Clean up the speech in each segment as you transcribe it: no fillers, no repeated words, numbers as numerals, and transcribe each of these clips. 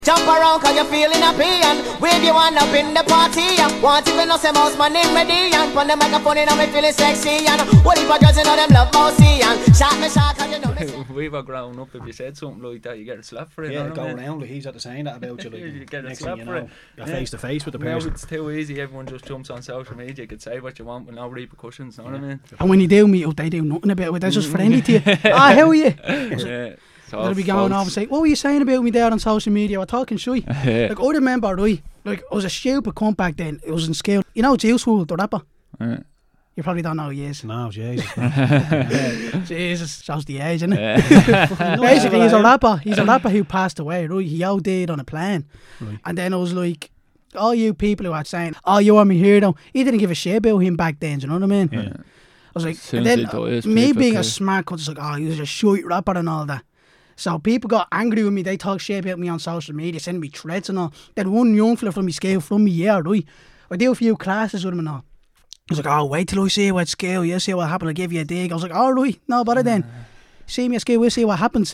Jump around cause you're feeling happy and wave your hand up in the party and want to know some mouse man in ready and put the microphone in and me feeling sexy and what if I girls you know them love mousey and shot me cause you know me. We were growing up, if you said something like that you get a slap for it. Yeah, go around like he's at the saying that about you, like, you get a next slap thing for you know, you're face to face with the person. Now it's too easy, everyone just jumps on social media, you can say what you want with no repercussions, you know what I mean? And when you do meet up, they do nothing about it, they're just friendly to you. How are you? Yeah. They'll be going off and say, what were you saying about me there on social media? We're talking shy. Like, I remember, right, like, I was a stupid cunt back then. It was in school. You know Juice WRLD, the rapper? You probably don't know who he is. No, Jesus. Jesus, shows the age, isn't it? Basically, he's a rapper. He's a rapper who passed away, right? He OD'd on a plane. Right. And then I was like, all you people who are saying, oh, you are my hero. He didn't give a shit about him back then, do you know what I mean? Yeah. I was like, and then me being a smart cunt, was like, oh, he was a shite rapper and all that. So people got angry with me, they talk shit about me on social media, sending me threats and all. Then one young fella from my scale, from me, yeah, right. I do a few classes with him and all. He was like, oh, wait till I see you at scale, you see what happened, I'll give you a dig. I was like, all right, no bother then. See me at scale, we'll see what happens.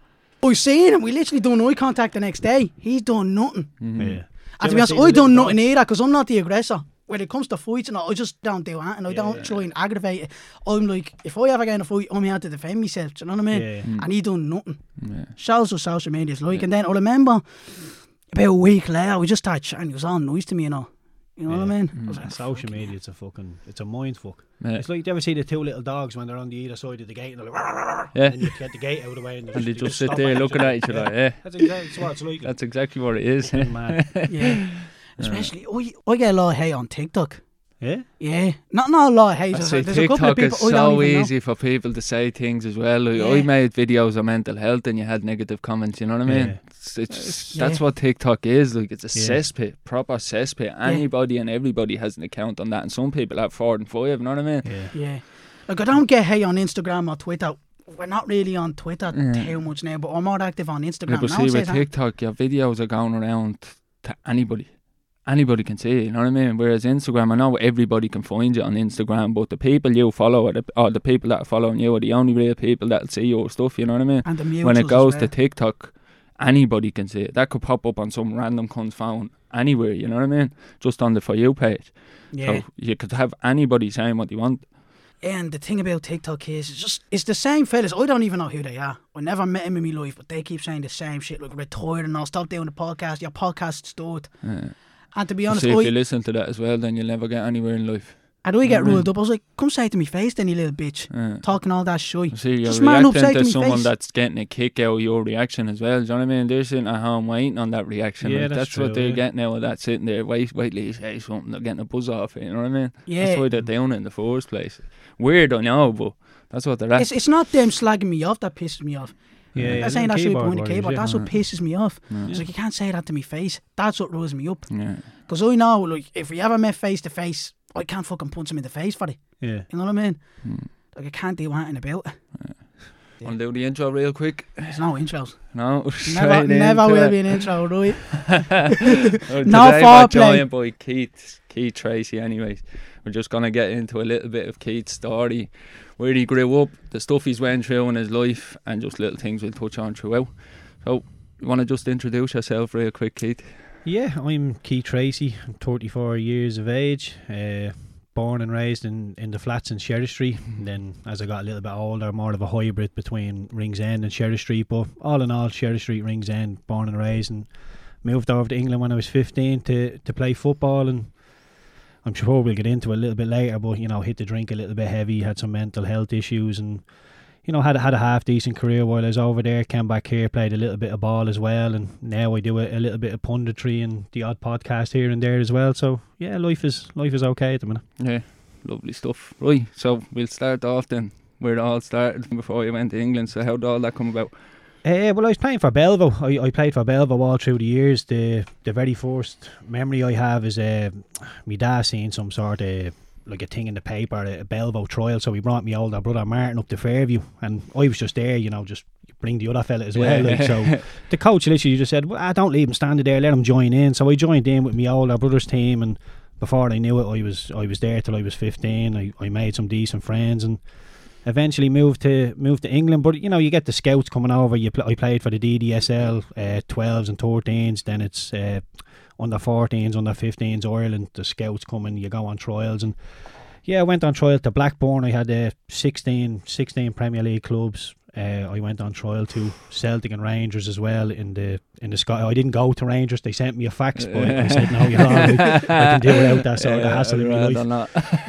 I seen him, we literally done eye contact the next day. He's done nothing. Yeah. And to be honest, I done nothing either, because I'm not the aggressor. When it comes to fights and all, I just don't do that, and I don't try and aggravate it. I'm like, if I ever get in a fight, I'm here to defend myself, do you know what I mean? And he done nothing. Shows what social media is like. And then I remember about a week later, we just started chatting, he was all nice to me and all. You know what I mean? I was like, social media, it's a mind fuck. It's like, do you ever see the two little dogs when they're on the either side of the gate and they're like, and then you get the gate out of the way and they just sit there looking at each other. Yeah, that's exactly what it's like. That's exactly what it is. Yeah. Especially, I get a lot of hate on TikTok. Yeah? Yeah. Not a lot of hate. There's a couple of people, is so easy for people to say things as well. Like, I made videos on mental health and you had negative comments, you know what I mean? That's what TikTok is. Like, it's a cesspit, proper cesspit. Anybody and everybody has an account on that, and some people have 4 and 5, you know what I mean? Yeah. Like, I don't get hate on Instagram or Twitter. We're not really on Twitter too much now, but we're more active on Instagram. Yeah, but see, with TikTok, your videos are going around to anybody. Anybody can see it, you know what I mean? Whereas Instagram, I know everybody can find you on Instagram, but the people you follow or the people that are following you are the only real people that'll see your stuff, you know what I mean? And the when it goes to TikTok, anybody can see it. That could pop up on some random cunt's phone anywhere, you know what I mean? Just on the For You page. Yeah. So you could have anybody saying what they want. And the thing about TikTok is, it's the same fellas. I don't even know who they are. I never met him in my life, but they keep saying the same shit, like retired and all, stop doing the podcast, your podcast's stored. Yeah. And to be honest, if you listen to that as well, then you'll never get anywhere in life. And I get ruled up. I was like, come say it to me face then, you little bitch. Talking all that shit. See, you're reacting to someone that's getting a kick out of your reaction as well. Do you know what I mean? They're sitting at home waiting on that reaction. Yeah, that's true, what they're getting out of that, sitting there. Wait till you say something. They're getting a buzz off it, you know what I mean? Yeah. That's why they're doing it in the first place. Weird, I know, but that's what they're at. It's not them slagging me off that pisses me off. Yeah, that's saying that's the point of the keyboard. That's what pisses me off. It's like, you can't say that to me face. That's what rolls me up. Because I know, like, if we ever met face to face, I can't fucking punch him in the face for it. Yeah. You know what I mean? Like, I can't do anything about it. Want to do the intro real quick? There's no intros. No? Never will be an intro, right? No foreplay. Joined by Keith Tracy anyways. We're just going to get into a little bit of Keith's story, where he grew up, the stuff he's went through in his life, and just little things we'll touch on throughout. So, you want to just introduce yourself real quick, Keith? Yeah, I'm Keith Tracy. I'm 34 years of age. Born and raised in the flats in Sherry Street. And then as I got a little bit older, more of a hybrid between Ringsend and Sherry Street. But all in all, Sherry Street, Ringsend, born and raised. And moved over to England when I was 15 to play football. And I'm sure we'll get into it a little bit later, but, you know, hit the drink a little bit heavy, had some mental health issues, and, you know, had a half-decent career while I was over there. Came back here, played a little bit of ball as well, and now I do a little bit of punditry and the odd podcast here and there as well. So, yeah, life is okay at the minute. Yeah, lovely stuff. Right, so we'll start off then where it all started before you went to England. So how did all that come about? Well, I was playing for Belleville. I played for Belleville all through the years. The very first memory I have is my dad seeing some sort of, like, a thing in the paper, a Belleville trial. So he brought my older brother Martin up to Fairview, and I was just there, you know, just bring the other fella as well. Like, so the coach literally just said, well, don't leave him standing there, let him join in. So I joined in with my older brother's team, and before I knew it, I was there till I was 15. I made some decent friends, and eventually moved to England. But you know, you get the scouts coming over. I played for the DDSL 12s and 13s. Then it's under 14s, under 15s Ireland. The scouts come and you go on trials. And yeah, I went on trial to Blackburn. I had 16 Premier League clubs. I went on trial to Celtic and Rangers as well in the Sky. I didn't go to Rangers. They sent me a fax, but I said no, you're all right. I can do without that sort of hassle in my life.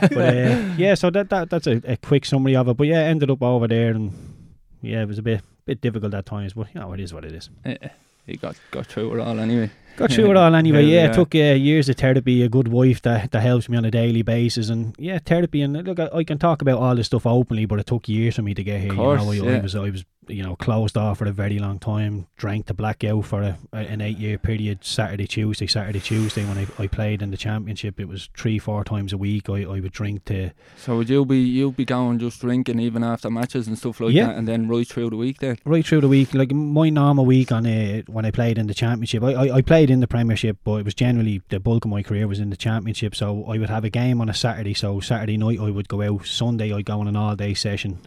But yeah, so that's a quick summary of it. But yeah, ended up over there, and yeah, it was a bit difficult at times. But you know, it is what it is. You got through it all anyway. Got through it all anyway. Yeah, it took years of therapy, a good wife that helps me on a daily basis, and yeah, therapy. And look, I can talk about all this stuff openly, but it took years for me to get here. Course, I was closed off for a very long time. Drank to blackout for an 8-year period. Saturday, Tuesday. When I played in the championship, it was 3-4 times a week. I would drink to. So would you be going just drinking even after matches and stuff like that, and then right through the week then? Right through the week, like my normal week on when I played in the championship. I played in the Premiership, but it was generally the bulk of my career was in the championship. So I would have a game on a Saturday. So Saturday night I would go out. Sunday I'd go on an all-day session.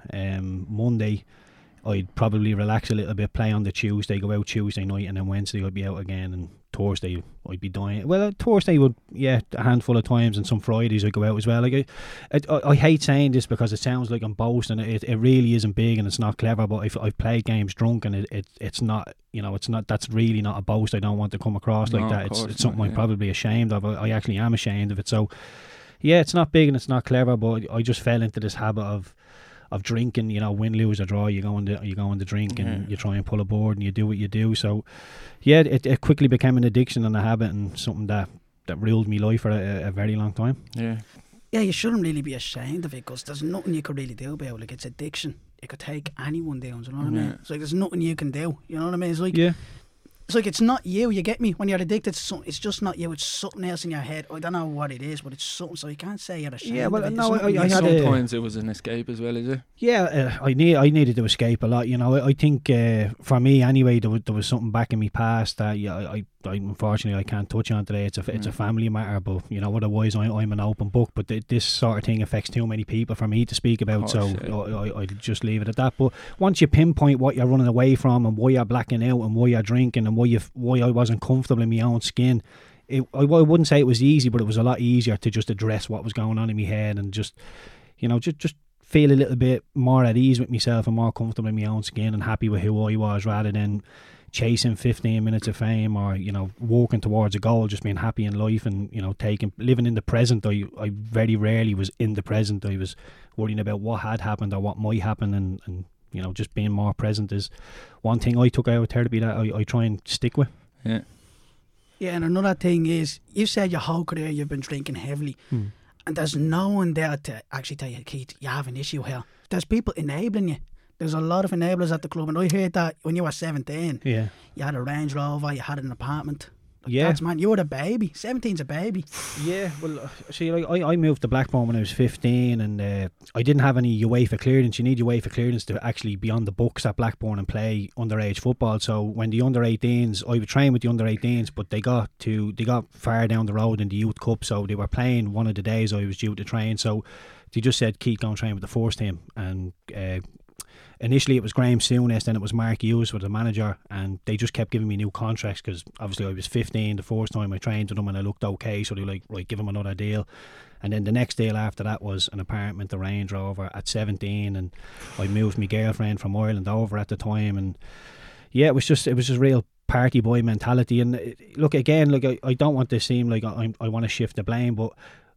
Monday I'd probably relax a little bit, play on the Tuesday, go out Tuesday night, and then Wednesday I'd be out again, and Thursday I'd be dying. Well, Thursday would, a handful of times, and some Fridays I'd go out as well. Like I hate saying this because it sounds like I'm boasting. It really isn't big and it's not clever, but if I've played games drunk, and it's not, that's really not a boast. I don't want to come across like that. It's something I'm probably ashamed of. I actually am ashamed of it. So yeah, it's not big and it's not clever, but I just fell into this habit of drinking, win, lose or draw, you go on the drink and you try and pull a board and you do what you do. So yeah, it quickly became an addiction and a habit, and something that ruled me life for a very long time. Yeah, you shouldn't really be ashamed of it, because there's nothing you could really do about it. Like, it's addiction. It could take anyone down, you know what I mean? It's like there's nothing you can do, you know what I mean? It's like, it's like it's not you get me? When you're addicted to something, it's just not you, it's something else in your head. I don't know what it is, but it's something, so you can't say you're ashamed of it. No, I had sometimes it was an escape as well, is it? Yeah, I needed to escape a lot, I think for me anyway, there was something back in my past that I unfortunately I can't touch on today. It's a family matter, but otherwise I'm an open book. But this sort of thing affects too many people for me to speak about, I'll just leave it at that. But once you pinpoint what you're running away from and why you're blacking out and why you're drinking and why I wasn't comfortable in my own skin, I wouldn't say it was easy, but it was a lot easier to just address what was going on in my head and just feel a little bit more at ease with myself and more comfortable in my own skin and happy with who I was, rather than chasing 15 minutes of fame or walking towards a goal, just being happy in life and living in the present. I very rarely was in the present. I was worrying about what had happened or what might happen, and just being more present is one thing I took out of therapy that I try and stick with. Yeah, and another thing is, you said your whole career you've been drinking heavily, and there's no one there to actually tell you, Keith, you have an issue here. There's people enabling you. There's a lot of enablers at the club, and I heard that when you were 17, you had a Range Rover, you had an apartment. That's, man, you were a baby. 17's a baby. Yeah, well, see, I moved to Blackburn when I was 15, and I didn't have any UEFA clearance. You need UEFA clearance to actually be on the books at Blackburn and play underage football. So when the under 18s, I would train with the under 18s, but they got far down the road in the Youth Cup, so they were playing one of the days I was due to train. So they just said, Keith, go and train with the first team. And initially it was Graham Souness, then it was Mark Hughes for the manager, and they just kept giving me new contracts because obviously I was 15 the first time I trained with them and I looked okay, so they were like, right, give him another deal. And then the next deal after that was an apartment, a Range Rover at 17, and I moved my girlfriend from Ireland over at the time, and yeah, it was just real party boy mentality. And look, again, I don't want to seem like I want to shift the blame, but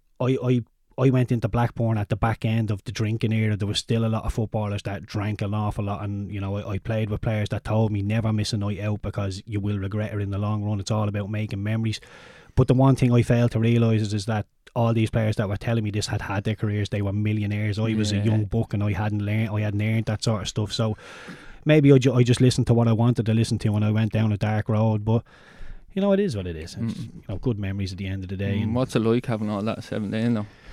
I went into Blackburn at the back end of the drinking era. There was still a lot of footballers that drank an awful lot, and I played with players that told me never miss a night out because you will regret it in the long run. It's all about making memories. But the one thing I failed to realise is that all these players that were telling me this had their careers. They were millionaires. I was a young buck and I hadn't earned that sort of stuff. So maybe I just listened to what I wanted to listen to when I went down a dark road. But it is what it is. It's, good memories at the end of the day. And what's it like having all that at 17 though?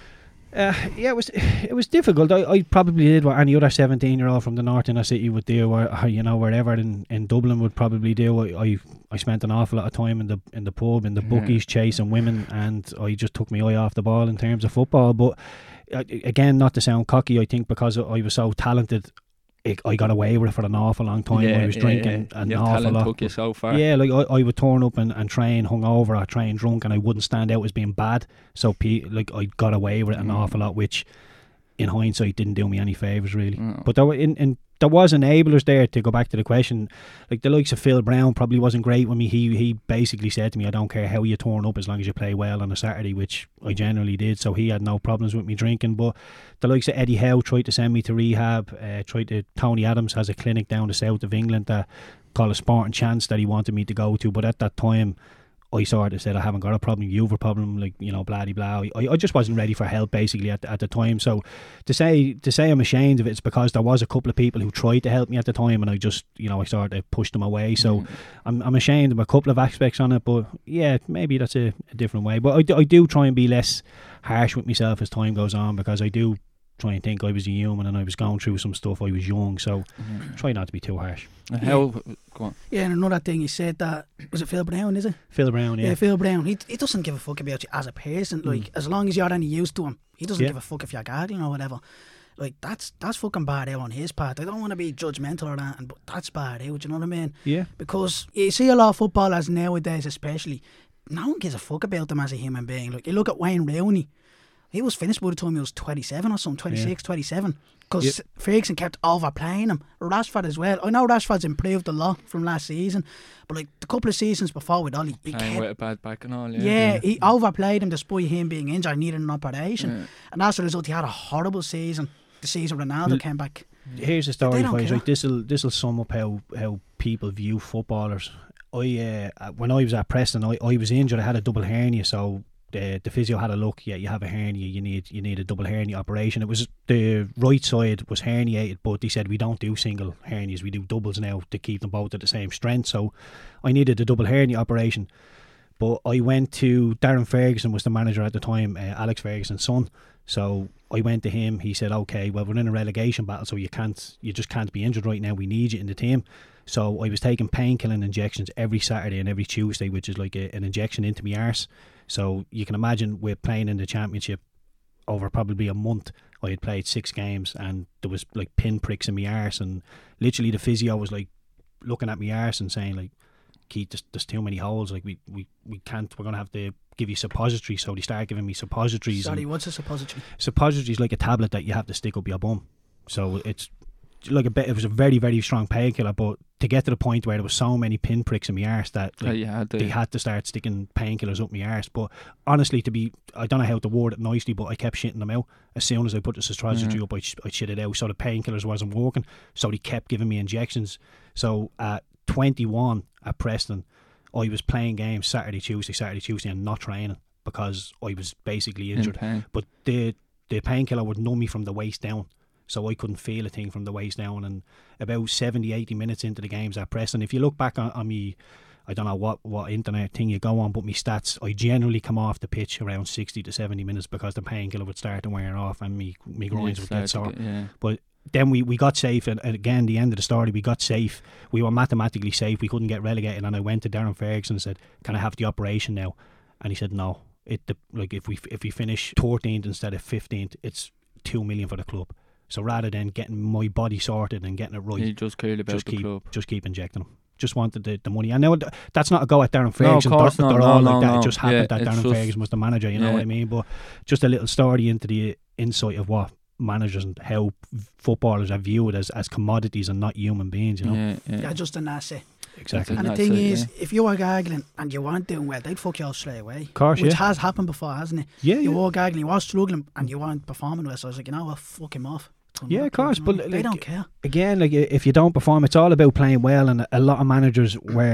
Yeah, it was difficult. I probably did what any other 17-year-old from the north inner city would do, or wherever in Dublin would probably do. I spent an awful lot of time in the pub, in the bookies, chasing women, and I just took my eye off the ball in terms of football. But again, not to sound cocky, I think because I was so talented, I got away with it for an awful long time. I was drinking an awful lot. Took you so far. Yeah, like I would turn up and train hungover or train drunk, and I wouldn't stand out as being bad. So I got away with it an awful lot, which in hindsight didn't do me any favours really. But there was enablers there, to go back to the question. Like the likes of Phil Brown probably wasn't great with me. He basically said to me, I don't care how you turn up as long as you play well on a Saturday, which I generally did, so he had no problems with me drinking. But the likes of Eddie Howe tried to send me to rehab. Tony Adams has a clinic down the south of England that called a Sporting Chance that he wanted me to go to, but at that time I sort of said, I haven't got a problem, you've a problem, like, you know, blah de blah. I just wasn't ready for help basically at the time. So to say I'm ashamed of it, it's because there was a couple of people who tried to help me at the time, and I just, you know, I sort of pushed them away. So I'm ashamed of a couple of aspects on it, but yeah, maybe that's a different way. But I do try and be less harsh with myself as time goes on, because I do try and think I was a human and I was going through some stuff. I was young, so try not to be too harsh. Go on. Yeah, and another thing, he said that, was it Phil Brown, is it? Phil Brown, yeah. Yeah, Phil Brown. He doesn't give a fuck about you as a person. Like, as long as you're any use to him, he doesn't give a fuck if you're gargling or whatever. Like, that's fucking bad out on his part. I don't want to be judgmental or that, but that's bad out, you know what I mean? Yeah. Because you see a lot of footballers nowadays especially, no one gives a fuck about them as a human being. Like, you look at Wayne Rooney, he was finished by the time he was 27 or something, 26, 27. Because Ferguson kept overplaying him. Rashford as well. I know Rashford's improved a lot from last season, but like the couple of seasons before with Ollie, he kept with a bad back and all. He overplayed him despite him being injured, needing an operation, and as a result, he had a horrible season. The season Ronaldo came back. Here's the story for you. Like, this'll sum up how people view footballers. When I was at Preston, I was injured. I had a double hernia, so the physio had a look. Yeah, you have a hernia. You need a double hernia operation. It was the right side was herniated, but they said we don't do single hernias. We do doubles now to keep them both at the same strength. So I needed a double hernia operation. But I went to Darren Ferguson, was the manager at the time, Alex Ferguson's son. So I went to him. He said, "Okay, well, we're in a relegation battle, so you just can't be injured right now. We need you in the team." So I was taking painkilling injections every Saturday and every Tuesday, which is like an injection into my arse. So you can imagine, with playing in the championship over probably a month, I had played 6 games and there was like pin pricks in my arse, and literally the physio was like looking at my arse and saying, like, Keith, there's too many holes, like we can't, we're going to have to give you suppositories. So they started giving me suppositories. Sorry, what's a suppository? Suppository is like a tablet that you have to stick up your bum. So it's like it was a very, very strong painkiller, but to get to the point where there was so many pinpricks in my arse that they had to start sticking painkillers up my arse. But honestly, I don't know how to word it nicely, but I kept shitting them out. As soon as I put the suppository up, I shit it out. So the painkillers wasn't working, so they kept giving me injections. So at 21 at Preston, I was playing games Saturday, Tuesday and not training because I was basically injured. But the painkiller would numb me from the waist down, so I couldn't feel a thing from the waist down. And about 70-80 minutes into the games at Preston, if you look back on me, I don't know what internet thing you go on, but me stats, I generally come off the pitch around 60 to 70 minutes because the painkiller would start to wear off and me groins would get sore. But then we got safe, and again, the end of the story, we got safe. We were mathematically safe. We couldn't get relegated, and I went to Darren Ferguson and said, "Can I have the operation now?" And he said, "No. If we finish 13th instead of 15th, it's 2 million for the club. So rather than getting my body sorted and getting it right, you just cared about the club. Just keep injecting them. Just wanted the money." And now that's not a go at Darren Ferguson. No, of course they're all like that. No. It just happened that Darren Ferguson was the manager. You know what I mean? But just a little story into the insight of what managers and how footballers are viewed as commodities and not human beings. You know? Yeah, just an asset. Exactly. And the thing is, if you were gargling and you weren't doing well, they'd fuck you off straight away. Of course, which has happened before, hasn't it? Yeah. You were gargling, you were struggling, and you weren't performing well. So I was like, you know what, fuck him off. Yeah, of course, but they don't care. Again, like, if you don't perform, it's all about playing well, and a lot of managers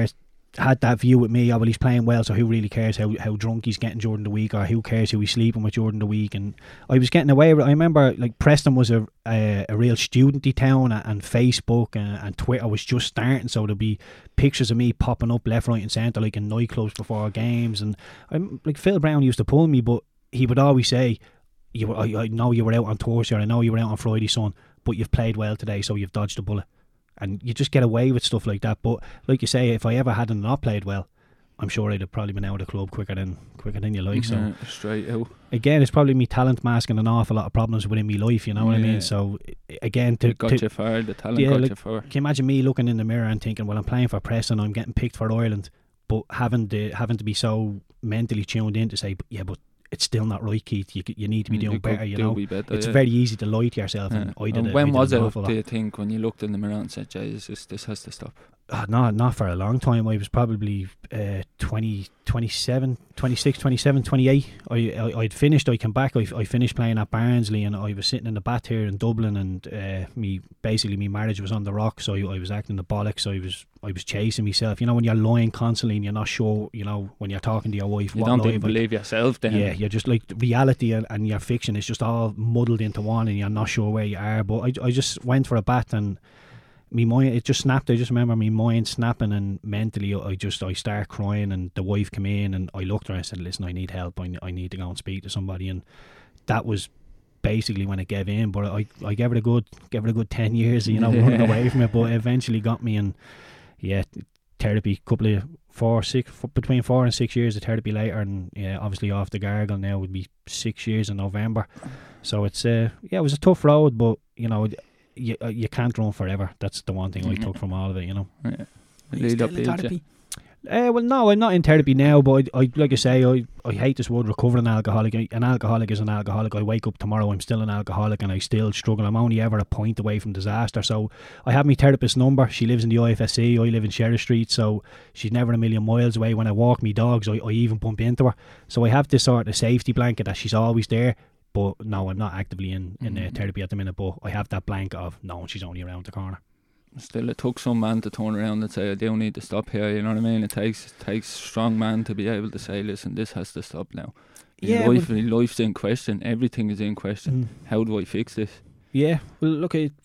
had that view with me. Oh, well, he's playing well, so who really cares how drunk he's getting during the week, or who cares who he's sleeping with during the week? And I was getting away with it. I remember, like, Preston was a real studenty town, and Facebook and Twitter was just starting, so there'd be pictures of me popping up left, right and centre, like in nightclubs before games. And like, Phil Brown used to pull me, but he would always say, I know you were out on Thursday, or I know you were out on Friday, son, but you've played well today, so you've dodged a bullet. And you just get away with stuff like that. But like you say, if I ever hadn't not played well, I'm sure I'd have probably been out of the club quicker than you like. So straight out. Again, it's probably me talent masking an awful lot of problems within me life. You know what I mean? So again, it got you far. The talent got you far. Can you imagine me looking in the mirror and thinking, well, I'm playing for Preston, I'm getting picked for Ireland, but having to be so mentally tuned in to say, but it's still not right, Keith. You need to be doing better. You know, it's very easy to lie to yourself. And when was it? Do you think when you looked in the mirror and said, "Jesus, this has to stop"? Not for a long time. I was probably 20, 27, 26, 27, 28. I'd finished. I came back. I finished playing at Barnsley, and I was sitting in the bath here in Dublin, and me marriage was on the rocks. So I was acting the bollocks. I was chasing myself. You know, when you're lying constantly and you're not sure. You know, when you're talking to your wife, you don't even believe yourself. Then you're just like reality and your fiction is just all muddled into one, and you're not sure where you are. But I just went for a bath and. Me mind, it just snapped. I just remember me mind snapping, and mentally I started crying, and the wife came in and I looked at her and I said, listen, I need help, I need to go and speak to somebody. And that was basically when it gave in. But I gave it a good 10 years, you know, running away from it, but it eventually got me. And therapy, between 4 and 6 years of therapy later, and obviously off the gargle now would be 6 years in November. So it's it was a tough road, but you know, you can't run forever. That's the one thing I took from all of it, you know. Are you still in therapy? Well, no, I'm not in therapy now, but I like I say, I hate this word recovering alcoholic. An alcoholic is an alcoholic. I wake up tomorrow, I'm still an alcoholic, and I still struggle. I'm only ever a point away from disaster. So I have my therapist's number. She lives in the IFSC. I live in Sherry Street, so she's never a million miles away. When I walk me dogs, I even bump into her. So I have this sort of safety blanket that she's always there. But no, I'm not actively in therapy at the minute, but I have that blanket of knowing she's only around the corner. Still, it took some man to turn around and say, I do need to stop here, you know what I mean? It takes a strong man to be able to say, listen, this has to stop now. Life's in question, everything is in question. How do I fix this? Yeah, well, look, I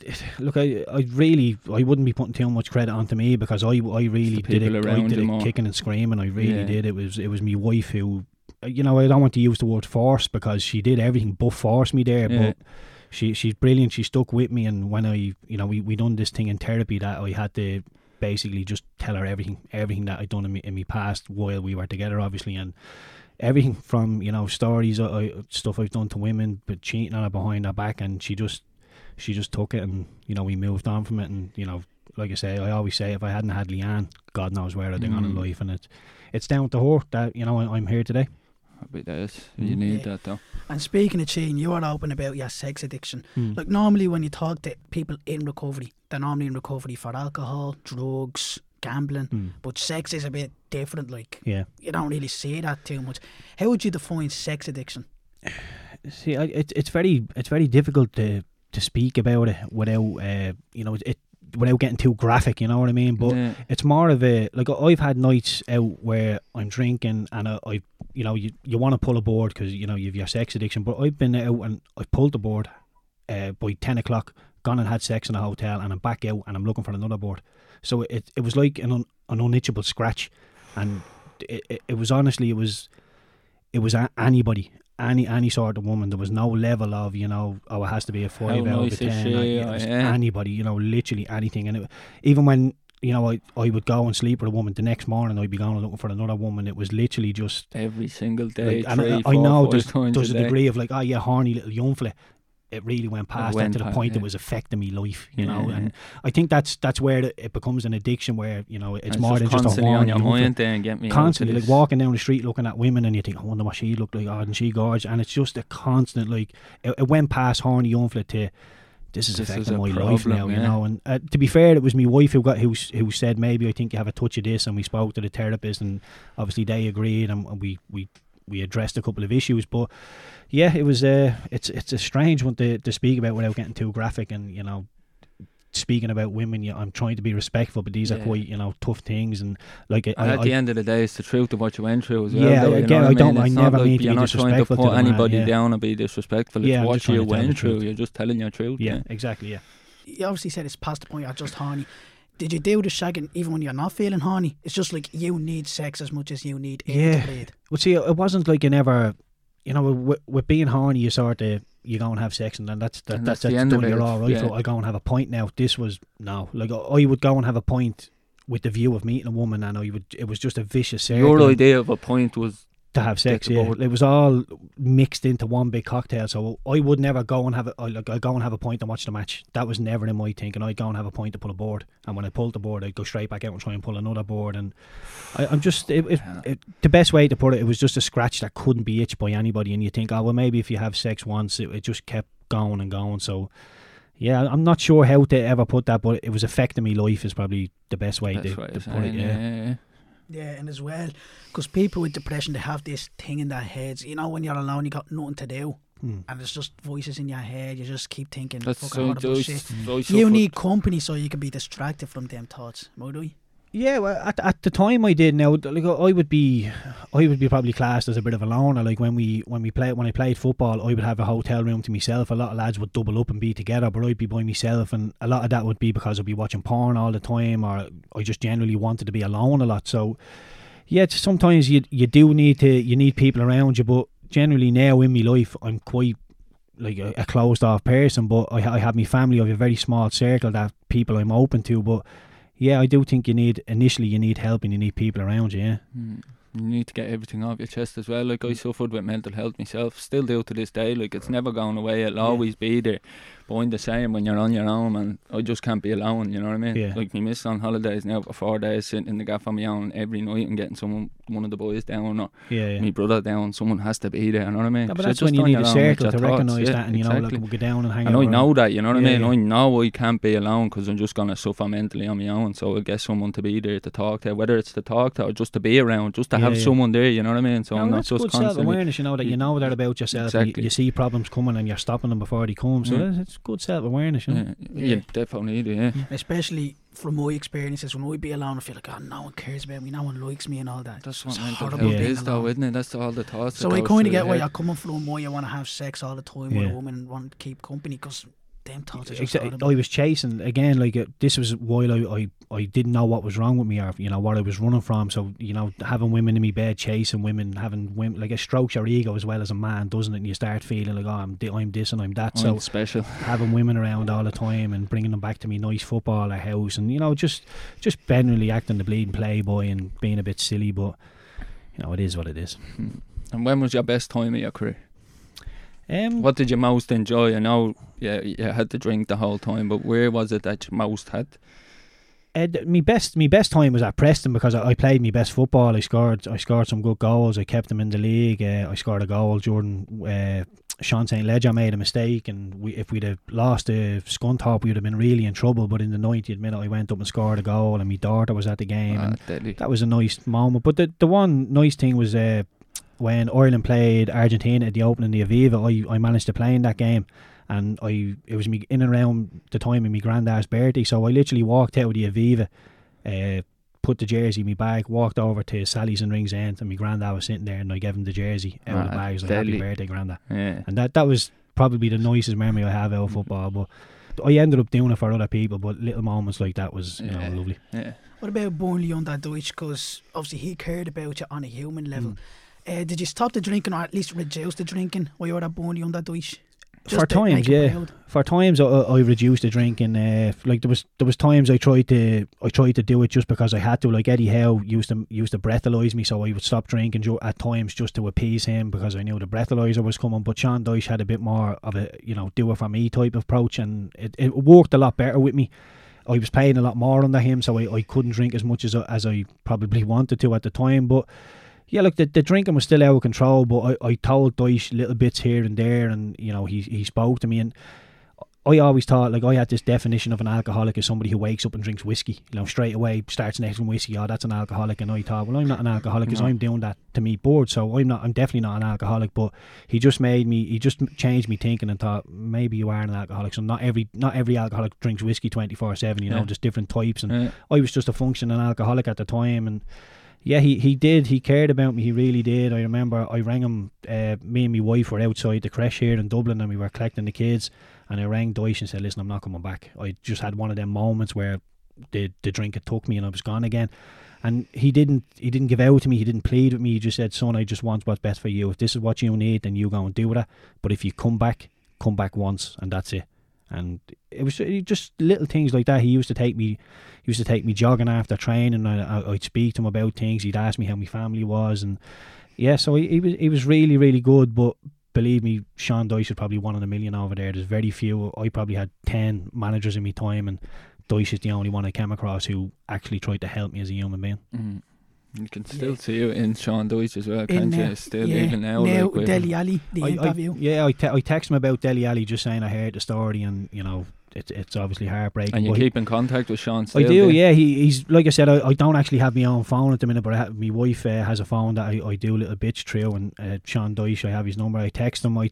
wouldn't be putting too much credit onto me, because I really did it kicking and screaming. I really did. It was my wife who, you know, I don't want to use the word force, because she did everything but force me there, but she's brilliant. She stuck with me, and when we done this thing in therapy, that I had to basically just tell her everything that I'd done in my past while we were together, obviously, and everything from, you know, stories, stuff I've done to women, but cheating on her behind her back, and she just took it, and, you know, we moved on from it. And, you know, like I say, I always say, if I hadn't had Leanne, God knows where I'd have gone in life, and it's down to her that, you know, I'm here today. Happy days. You need that, though. And speaking of cheating, you are open about your sex addiction. Like, normally when you talk to people in recovery, they're normally in recovery for alcohol, drugs, gambling, but sex is a bit different. Like, you don't really see that too much. How would you define sex addiction? See, it's very difficult to speak about it without you know, without getting too graphic, you know what I mean? But it's more of a, like, I've had nights out where I'm drinking and I you know, you want to pull a board because, you know, you've your sex addiction, but I've been out and I pulled the board by 10 o'clock, gone and had sex in a hotel, and I'm back out and I'm looking for another board. So it was like an unitchable scratch, and it was honestly, it was anybody, any sort of woman. There was no level of, you know, it has to be a 5 out of 10. Anybody, you know, literally anything. And even when, you know, I would go and sleep with a woman, the next morning I'd be going looking for another woman. It was literally just every single day. Like, and I know there's a degree of like, oh yeah, horny little young fella. It really went past that to the point it was affecting me life, you know. And I think that's where it becomes an addiction, where, you know, it's more than just a horny on your mind. Then get me constantly, like walking down the street looking at women, and you think, I wonder what she looked like. Oh, and she gorgeous. And it's just a constant, like, it went past horny young fella to this is affecting my life now, you know. And to be fair, it was my wife who said, maybe I think you have a touch of this, and we spoke to the therapist, and obviously they agreed, and we addressed a couple of issues. But yeah, it was it's a strange one to speak about without getting too graphic. And, you know, speaking about women, I'm trying to be respectful, but these are quite, you know, tough things. And like, at the end of the day, it's the truth of what you went through as well. Yeah, again, I never mean to be disrespectful. You're not trying to put anybody down and be disrespectful. It's what you went through. You're just telling your truth. Yeah, exactly. Yeah. You obviously said it's past the point you're just horny. Did you do the shagging even when you're not feeling horny? It's just like you need sex as much as you need air to breathe. Well, see, it wasn't like you never you know, with being horny, you go and have sex, and then that's the done. end of it. You're all right. Yeah. So I go and have a pint now. This was like I would go and have a pint with the view of meeting a woman, and it was just a vicious circle. Your idea of a point was to have sex, yeah. It was all mixed into one big cocktail. So I would never go and have I'd go and have a pint and watch the match. That was never in my thinking. I'd go and have a pint to pull a board, and when I pulled the board, I'd go straight back out and try and pull another board. And I'm just the best way to put it was just a scratch that couldn't be itched by anybody. And you think, oh well, maybe if you have sex once, it just kept going and going. So yeah, I'm not sure how to ever put that, but it was affecting my life is probably the best way to put it. Yeah. Yeah, and as well, because people with depression, they have this thing in their heads. You know, when you're alone, you got nothing to do, and there's just voices in your head. You just keep thinking, fucking shit. You need company so you can be distracted from them thoughts. Would I? Yeah, well, at the time I did. Now, like I would be probably classed as a bit of a loner. Like when I played football, I would have a hotel room to myself. A lot of lads would double up and be together, but I'd be by myself, and a lot of that would be because I'd be watching porn all the time, or I just generally wanted to be alone a lot. So, yeah, sometimes you do need people around you, but generally now in my life, I'm quite like a closed off person. But I have my family. I have a very small circle that people I'm open to, but. Yeah, I do think you need help and you need people around you, yeah. You need to get everything off your chest as well. Like I suffered with mental health myself, still do to this day. Like it's never going away, it'll always be there. But I'm the same when you're on your own, and I just can't be alone, you know what I mean? Yeah. Like me miss on holidays now for 4 days, sitting in the gaff on my own every night and getting one of the boys down or my brother down. Someone has to be there, you know what I mean? Yeah, but that's when you need a circle to recognise that, and exactly. Like we'll go down and hang out. And I know that, you know what I mean? Yeah. I know I can't be alone because I'm just going to suffer mentally on my own. So I get someone to be there to talk to, whether it's to talk to or just to be around, just to have someone there, you know what I mean? So I'm not just constantly... self-awareness, you know, that you know that about yourself. Exactly. You see problems coming and you're stopping them before they come. So it's good self-awareness. Yeah, definitely need it, especially from my experiences, when I be alone, I feel like, oh, no one cares about me, no one likes me and all that. That's what mental health is though, isn't it? That's all the thoughts. So I kind of get where you're coming from, why you want to have sex all the time with a woman and want to keep company, because them thoughts are just I was chasing, again, like this was while I didn't know what was wrong with me, or you know what I was running from. So you know, having women in my bed, chasing women, having women, like it strokes your ego as well as a man, doesn't it? And you start feeling like, oh, I'm this and I'm that. So special. Having women around all the time and bringing them back to me nice football or house, and you know, just generally acting the bleeding playboy and being a bit silly, but you know, it is what it is. And when was your best time of your career? What did you most enjoy? I know you had to drink the whole time, but where was it that you most had? My best time was at Preston, because I played my best football. I scored some good goals. I kept them in the league. I scored a goal. Sean St. Ledger made a mistake, and if we'd have lost to Scunthorpe, we would have been really in trouble. But in the 90th minute, I went up and scored a goal, and my daughter was at the game. And that was a nice moment. But the one nice thing was when Ireland played Argentina at the opening of the Aviva, I managed to play in that game, and it was me in and around the time of my granddad's birthday, so I literally walked out of the Aviva, put the jersey in my bag, walked over to Sally's in Ringsend, and my granddad was sitting there, and I gave him the jersey out of the bag. I was like, happy birthday, granddad. Yeah. And that was probably the nicest memory I have out of football. But I ended up doing it for other people, but little moments like that was you know, lovely. Yeah. What about Burnley on that Deutsch? Because obviously he cared about you on a human level. Did you stop the drinking, or at least reduce the drinking while you were at Burnley on that Deutsch? For times, yeah. For times, I reduced the drinking. Like there was times I tried to do it just because I had to. Like Eddie Howe used to breathalyse me, so I would stop drinking at times just to appease him, because I knew the breathalyser was coming. But Sean Dyche had a bit more of a do it for me type of approach, and it worked a lot better with me. I was paying a lot more under him, so I couldn't drink as much as I probably wanted to at the time, but. Yeah, look, the drinking was still out of control, but I told Dyche little bits here and there, and you know he spoke to me, and I always thought, like, I had this definition of an alcoholic as somebody who wakes up and drinks whiskey, you know, straight away starts next to whiskey. Oh, that's an alcoholic. And I thought, well, I'm not an alcoholic because I'm doing that to meet bored, so I'm definitely not an alcoholic. But he just changed me thinking and thought, maybe you are an alcoholic. So not every alcoholic drinks whiskey 24/7. You know, just different types. And I was just a functioning alcoholic at the time, and. Yeah, he did. He cared about me. He really did. I remember I rang him. Me and my wife were outside the creche here in Dublin, and we were collecting the kids. And I rang Dyche and said, "Listen, I'm not coming back." I just had one of them moments where the drink had took me, and I was gone again. And he didn't give out to me. He didn't plead with me. He just said, "Son, I just want what's best for you. If this is what you need, then you go and do that. But if you come back once, and that's it." And it was just little things like that. He used to take me jogging after training, and I'd speak to him about things. He'd ask me how my family was, and yeah, so he was really, really good. But believe me, Sean Dyche is probably one in a million over there. There's very few. I probably had 10 managers in my time, and Dyche is the only one I came across who actually tried to help me as a human being. Mm. You can still see it in Sean Dyche as well, can't you? Still even now. Like Dele Alli, the interview. I text him about Dele Alli, just saying I heard the story, and you know, it's obviously heartbreaking. And you keep in contact with Sean still? I do, yeah. He's like I said, I don't actually have my own phone at the minute, but my wife has a phone that I do a little bitch through, and Sean Dyche, I have his number. I text him when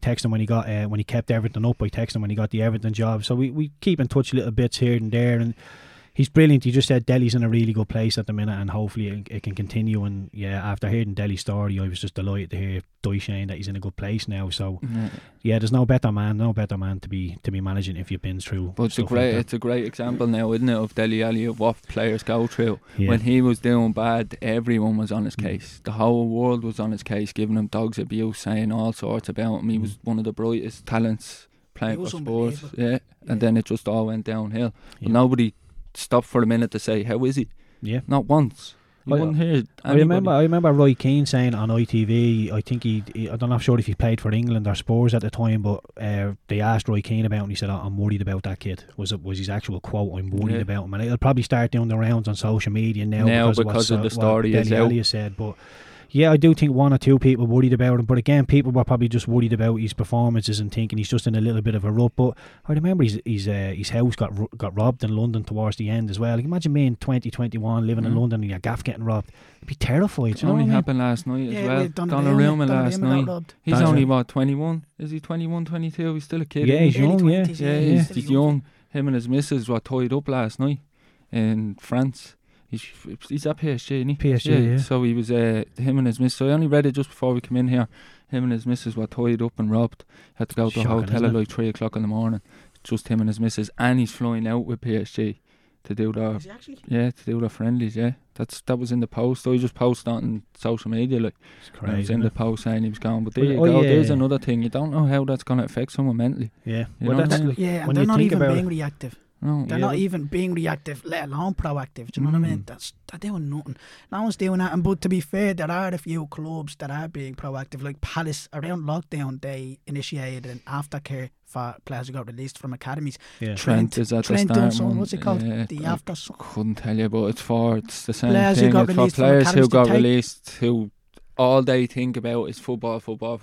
he kept everything up. I text him when he got the Everton job. So we keep in touch little bits here and there, and he's brilliant. He just said Dele's in a really good place at the minute, and hopefully it can continue. And yeah, after hearing Dele's story, I was just delighted to hear Dyche saying that he's in a good place now. So yeah, there's no better man to be managing if you've been through. But it's a great example now, isn't it, of Dele Alli, of what players go through. Yeah. When he was doing bad, everyone was on his case. The whole world was on his case, giving him dogs abuse, saying all sorts about him. He was one of the brightest talents playing for Spurs. Yeah, and then it just all went downhill. But nobody stopped for a minute to say, how is he? Yeah, not once. You wouldn't hear anybody. I remember Roy Keane saying on ITV, I think I'm not sure if he played for England or Spurs at the time, but they asked Roy Keane about him, and he said, I'm worried about that kid. Was his actual quote, I'm worried about him. And it'll probably start doing the rounds on social media now because of the story Dele Alli said. But yeah, I do think one or two people worried about him, but again, people were probably just worried about his performances and thinking he's just in a little bit of a rut. But I remember his house got robbed in London towards the end as well. Like, imagine being 2021 living in London and your gaff getting robbed. I'd be terrified. It only happened last night as well. Donnarumma last night. He's only 21? Is he 21, 22? He's still a kid. Yeah, he's young. He's young. Him and his missus were tied up last night in France. He's at PSG, isn't he? PSG, yeah. So he was, him and his missus. So I only read it just before we came in here. Him and his missus were tied up and robbed. Had to go to a hotel at like 3 o'clock in the morning. Just him and his missus. And he's flying out with PSG to do their, to do their friendlies. Yeah, that was in the post. So he just posted on social media, like, it's crazy. It was in the post saying he was gone. But there you go. There's another thing. You don't know how that's going to affect someone mentally. Yeah, you know that's and they're not even being reactive. No, they're not even being reactive, let alone proactive. Do you know what I mean? They're doing nothing. No one's doing that. But to be fair, there are a few clubs that are being proactive. Like Palace, around lockdown, they initiated an aftercare for players who got released from academies. Yeah. Trent is at the start. What's it called? The after. Couldn't tell you, but it's the same players thing. It's for players who got released who all they think about is football.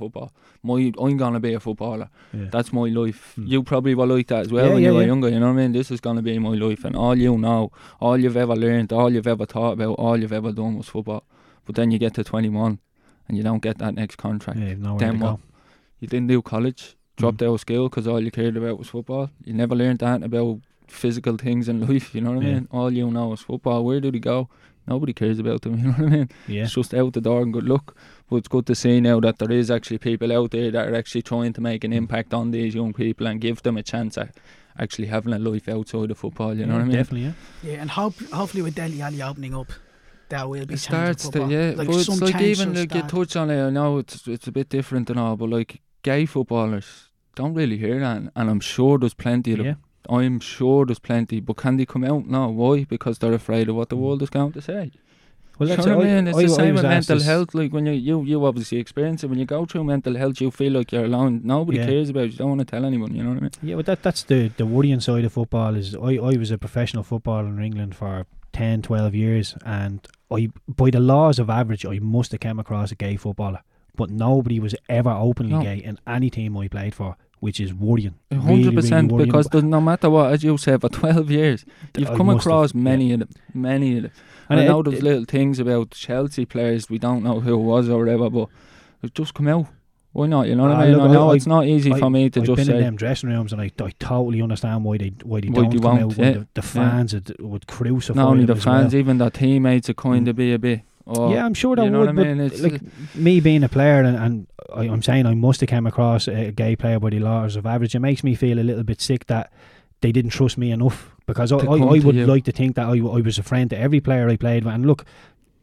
I'm gonna be a footballer. Yeah. That's my life. You probably were like that as well when you were younger. You know what I mean? This is gonna be my life, and all you know, all you've ever learned, all you've ever thought about, all you've ever done was football. But then you get to 21, and you don't get that next contract. Yeah, then what? You didn't do college, dropped out of school because all you cared about was football. You never learned that about physical things in life. You know what I mean? All you know is football. Where did he go? Nobody cares about them, you know what I mean? Yeah. It's just out the door and good luck. But it's good to see now that there is actually people out there that are actually trying to make an impact on these young people and give them a chance at actually having a life outside of football, you know what I mean? Definitely, yeah. And hopefully with Dele Alli opening up, that will be it starts to, like, but it's like even like you touch on it, I know it's a bit different and all, but like gay footballers don't really hear that, and I'm sure there's plenty of them. I'm sure there's plenty, but can they come out? No, why? Because they're afraid of what the world is going to say. Well, that's what I mean. It's the same with mental health. Like when you obviously experience it. When you go through mental health, you feel like you're alone. Nobody cares about you. You don't want to tell anyone. You know what I mean? Yeah, but that's the worrying side of football. Is I was a professional footballer in England for 10, 12 years, and by the laws of average, I must have come across a gay footballer, but nobody was ever openly gay in any team I played for. Which is worrying. 100%, really because no matter what, as you said, for 12 years, you've come across many of them. And I know there's little things about Chelsea players, we don't know who it was or whatever, but it's just come out. Why not? You know what I mean? I know it's not easy for me to just say. I've been in them dressing rooms, and I totally understand why they don't come out. When the fans would crucify. Not only the fans, even their teammates would kind of be a bit. I'm sure that would, but like me being a player, and I'm saying I must have come across a gay player by the laws of average. It makes me feel a little bit sick that they didn't trust me enough, because I would like to think that I was a friend to every player I played with. And look,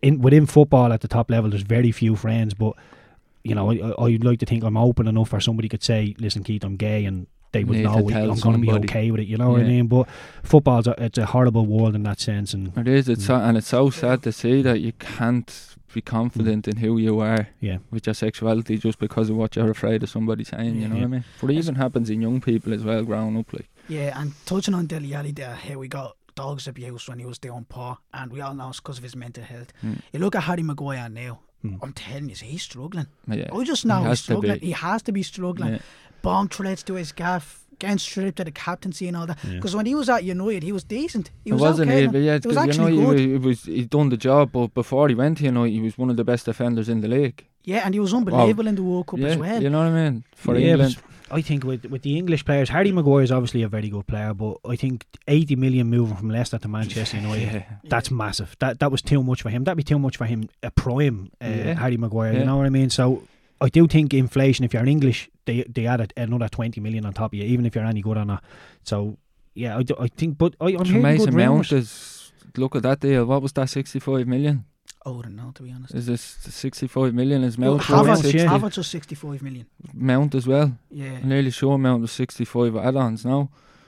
within football at the top level, there's very few friends, but you know, I'd like to think I'm open enough where somebody could say, listen Keith, I'm gay, and they would know I'm going to be okay with it, you know what I mean? But football's it's a horrible world in that sense. And it is, it's so sad to see that you can't be confident in who you are with your sexuality just because of what you're afraid of somebody saying, you know what I mean? But it even happens in young people as well, growing up, like. Yeah, and touching on Dele Alli there, here we got dogs abuse when he was down poor, and we all know it's because of his mental health. You look at Harry Maguire now, I'm telling you, he's struggling. I just know he's struggling. He has to be struggling. Bomb threats to his gaff, getting stripped of the captaincy and all that. Because when he was at United, he was decent. He was okay. It was actually good. He'd done the job, but before he went to United, he was one of the best defenders in the league. Yeah, and he was unbelievable in the World Cup as well. You know what I mean? For England. I think with the English players, Harry Maguire is obviously a very good player, but I think 80 million moving from Leicester to Manchester United, that's massive. That was too much for him. That'd be too much for him, a prime Harry Maguire, you know what I mean? So I do think inflation, if you're English, they add another 20 million on top of you, even if you're any good or not. So yeah, I think, but I'm hearing Mason good Mount is, look at that deal. What was that, 65 million? I wouldn't know, to be honest. Is this 65 million? Is Mount Havertz was 65 million. Mount as well? Yeah. I'm nearly sure Mount was 65 add-ons now.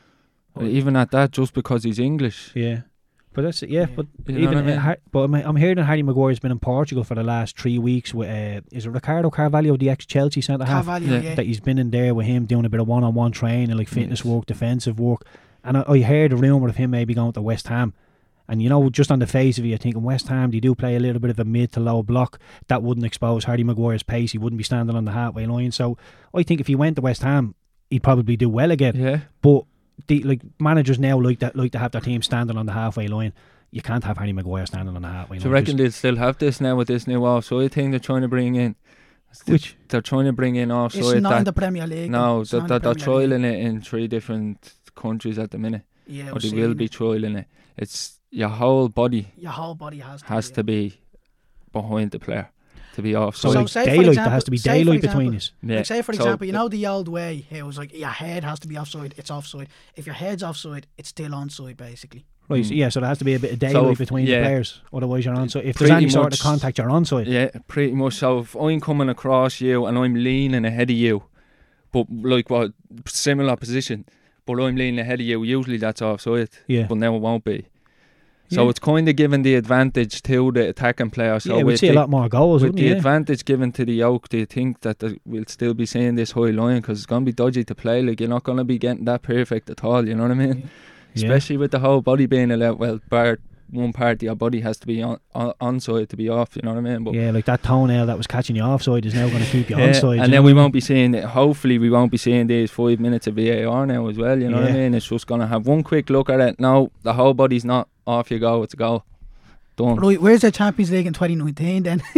Even at that, just because he's English. Yeah. But that's it, but even I'm hearing that Harry Maguire's been in Portugal for the last 3 weeks with is it Ricardo Carvalho, the ex-Chelsea centre half? That he's been in there with him doing a bit of one-on-one training, like fitness work, defensive work. And I heard a rumour of him maybe going to West Ham. And you know, just on the face of it, you're thinking West Ham, they do play a little bit of a mid to low block. That wouldn't expose Harry Maguire's pace. He wouldn't be standing on the halfway line. So I think if he went to West Ham, he'd probably do well again. Yeah. But managers now like to have their team standing on the halfway line. You can't have Harry Maguire standing on the halfway line. So I reckon they'll still have this now with this new offside thing they're trying to bring in. Which they're trying to bring in offside. It's not in the Premier League. No, they're trialling it in 3 different countries at the minute. Yeah, or they will be trialling it. It's your whole body has to be behind the player to be offside. So say daylight, there has to be daylight between us. Yeah. Like say for example, you know the old way, it was like your head has to be offside, it's offside. If your head's offside, it's still onside basically. Right, so there has to be a bit of daylight between the players, otherwise you're onside. If there's any sort of contact, you're onside. Yeah, pretty much. So if I'm coming across you and I'm leaning ahead of you, but like what similar position, but I'm leaning ahead of you, usually that's offside. Yeah. But now it won't be. So it's kind of giving the advantage to the attacking player. So we'd see a lot more goals, with the advantage given to the Oak, do you think that we'll still be seeing this high line? Because it's going to be dodgy to play. Like, you're not going to be getting that perfect at all, you know what I mean? Yeah. Especially with the whole body being allowed. Well, bar one part of your body has to be onside to be off, you know what I mean? But like that toenail that was catching you offside is now going to keep you onside. And then we won't be seeing it. Hopefully we won't be seeing these 5 minutes of VAR now as well, you know what I mean? It's just going to have one quick look at it. No, the whole body's not off, you go, it's a goal. Done. Right, where's the Champions League in 2019 then? We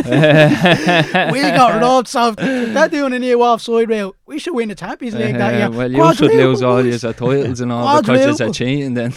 got robbed, so if they're doing a new offside rail, we should win the Champions League that year. Well, you should lose all your titles and all because you're cheating then.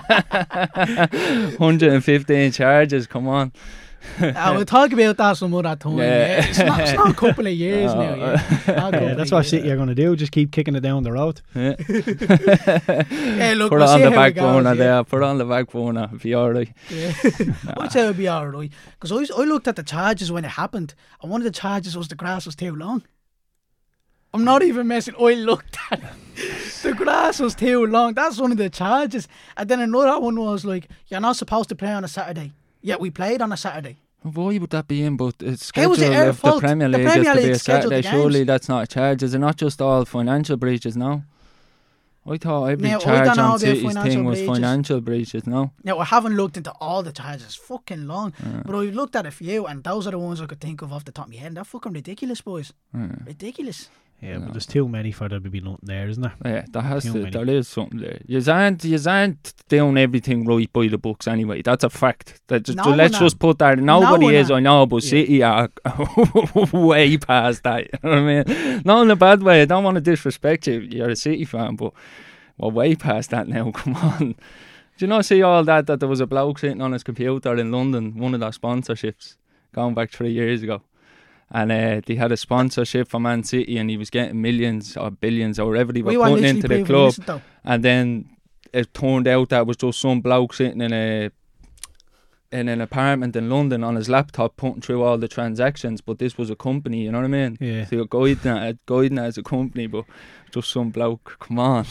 115 charges, come on. We'll talk about that some other time. Yeah. It's not a couple of years now. That's what City are going to do. Just keep kicking it down the road. Look, put it on the back burner there. Put it on the back burner. It'll be alright. I'd say it'll be alright. Because I looked at the charges when it happened, and one of the charges was the grass was too long. I'm not even messing. I looked at it. The grass was too long. That's one of the charges. And then another one was like, you're not supposed to play on a Saturday. Yeah, we played on a Saturday. Why would that be in? But it's scheduled if the Premier League is to be a Saturday. Surely that's not a charge. Is it not just all financial breaches now? I thought every charge on City's thing was financial breaches, no? Now, I haven't looked into all the charges. It's fucking long. But I've looked at a few, and those are the ones I could think of off the top of my head. And they're fucking ridiculous, boys. Ridiculous. Yeah, but there's too many for there to be nothing there, isn't there? Yeah, there is something there. You aren't doing everything right by the books anyway. That's a fact. Let's just put that. Nobody is, I know, but City are way past that. You know what I mean? Not in a bad way. I don't want to disrespect you. You're a City fan, but we're way past that now. Come on. Do you not see all that there was a bloke sitting on his computer in London, one of their sponsorships, going back 3 years ago? And they had a sponsorship for Man City, and he was getting millions or billions or whatever they were putting into the club. And then it turned out that was just some bloke sitting in a in an apartment in London on his laptop putting through all the transactions, but this was a company, you know what I mean? Yeah. So you're guiding it as a company, but just some bloke, come on.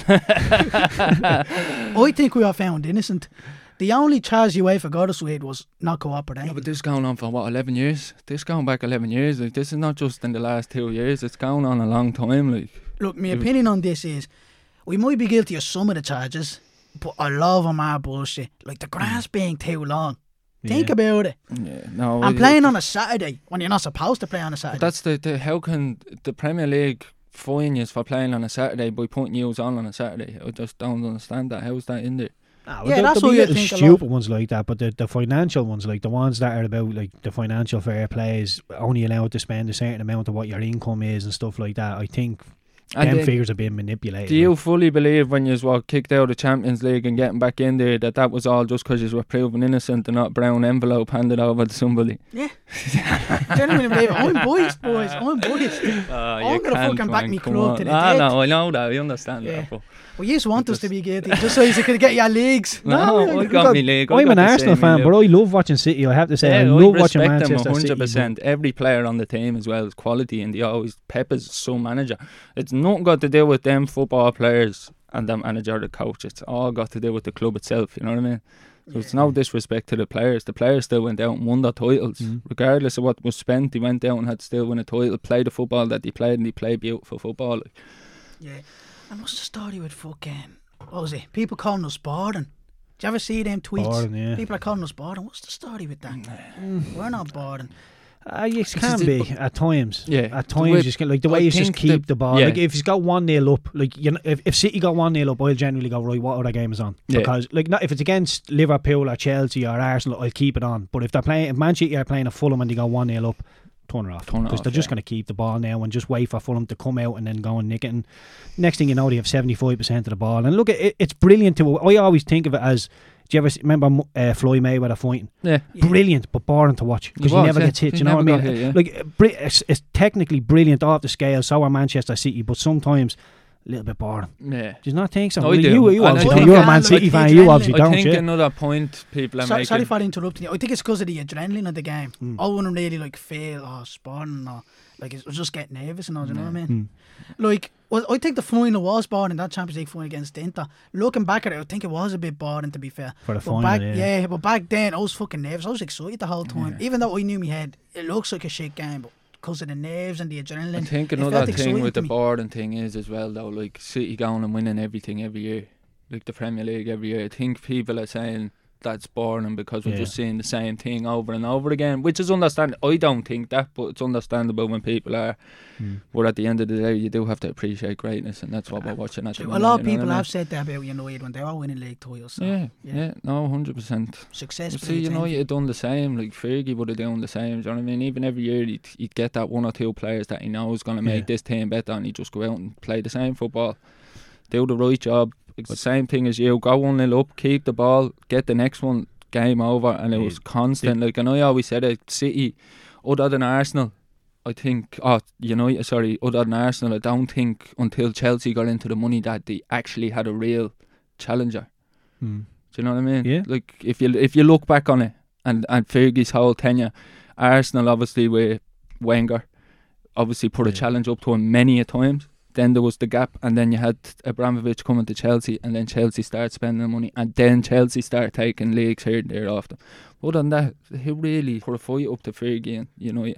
I think we are found innocent. The only charge UEFA got us with was not cooperating. Yeah, but this is going on for 11 years? This going back 11 years. Like, this is not just in the last 2 years. It's going on a long time. Like, look, my opinion on this is we might be guilty of some of the charges, but a lot of them are bullshit. Like the grass being too long. Think about it. Yeah, no. And playing on a Saturday when you're not supposed to play on a Saturday. That's the how can the Premier League fine you for playing on a Saturday by putting you on a Saturday? I just don't understand that. How's that in there? That's what you think. Think stupid ones like that, but the financial ones, like the ones that are about like the financial fair play is only allowed to spend a certain amount of what your income is and stuff like that. I think them figures are being manipulated. Do you fully believe when you were kicked out of the Champions League and getting back in there that was all just because you were proven innocent and not a brown envelope handed over to somebody? Yeah. Genuinely believe it. I'm biased, boys. I'm biased. I'm going to fucking back me club to the death. No, I know that. I understand that. But well, you just want us to be guilty just so you could get your leagues. No, I got me league. I'm an Arsenal fan, but I love watching City. I have to say, I love watching Manchester City. 100%. Every player on the team as well is quality, and Pep is so manager. It's not got to do with them football players and the manager, the coach. It's all got to do with the club itself. You know what I mean? So it's no disrespect to the players. The players still went out and won their titles. Regardless of what was spent, they went out and had to still win a title, play the football that they played, and they played beautiful football. Like. Yeah. And what's the story with fucking, what was it? People calling us boring. Do you ever see them tweets? Boring, yeah. People are calling us boring. What's the story with that? We're not boring. You can be at times. Yeah. At times, you can, like the way you just keep the ball. Yeah. Like if he's got 1-0 up, like you know, if City got 1-0 up, I'll generally go right. What other game is on? Because like not if it's against Liverpool or Chelsea or Arsenal, I'll keep it on. But if Man City are playing a Fulham and they go 1-0 up, turn it off. Because they're just going to keep the ball now and just wait for Fulham to come out and then go and nick it. And next thing you know, they have 75% of the ball. And look, it's brilliant to. I always think of it as. Do you ever remember Floyd Mayweather fighting? Yeah. Brilliant, but boring to watch because he never gets hit. You know what I mean? Like it's technically brilliant off the scale. So are Manchester City, but sometimes a little bit boring. Yeah. Do you not think so? No, like, I do. You obviously don't. You're a Man City fan. You obviously don't. I think another point people are making. Sorry for interrupting you. I think it's because of the adrenaline of the game. I wouldn't really feel boring or like it's just get nervous and all. Do you know what I mean? Like. Well, I think the final was boring, that Champions League final against Inter. Looking back at it, I think it was a bit boring, to be fair. For the final, but back then, I was fucking nervous. I was excited the whole time. Even though I knew in my head, it looks like a shit game, but because of the nerves and the adrenaline. I think another thing with the boring thing is as well, though, like City going and winning everything every year. Like the Premier League every year. I think people are saying that's boring because we're just seeing the same thing over and over again, which is understandable. I don't think that, but it's understandable when people are. But at the end of the day, you do have to appreciate greatness, and that's what we're watching at the moment. A lot of people have said that about United when they were winning league titles. So, no, 100%. Success. See, United done the same. Like Fergie would have done the same. Do you know what I mean? Even every year, he'd get that one or two players that he knows is going to make this team better, and he'd just go out and play the same football, do the right job. It's the same thing as you. Go 1-0 up, keep the ball, get the next one, game over, and it was constant. Like, and I always said it, City, other than Arsenal, I think, other than Arsenal, I don't think until Chelsea got into the money that they actually had a real challenger. Do you know what I mean? Yeah. Like, if you look back on it, and Fergie's whole tenure, Arsenal obviously with Wenger, obviously put a challenge up to him many a times. Then there was the gap, and then you had Abramovich coming to Chelsea, and then Chelsea started spending the money, and then Chelsea started taking leagues here and there after. Other than that, he really put a fight up to Fergie, and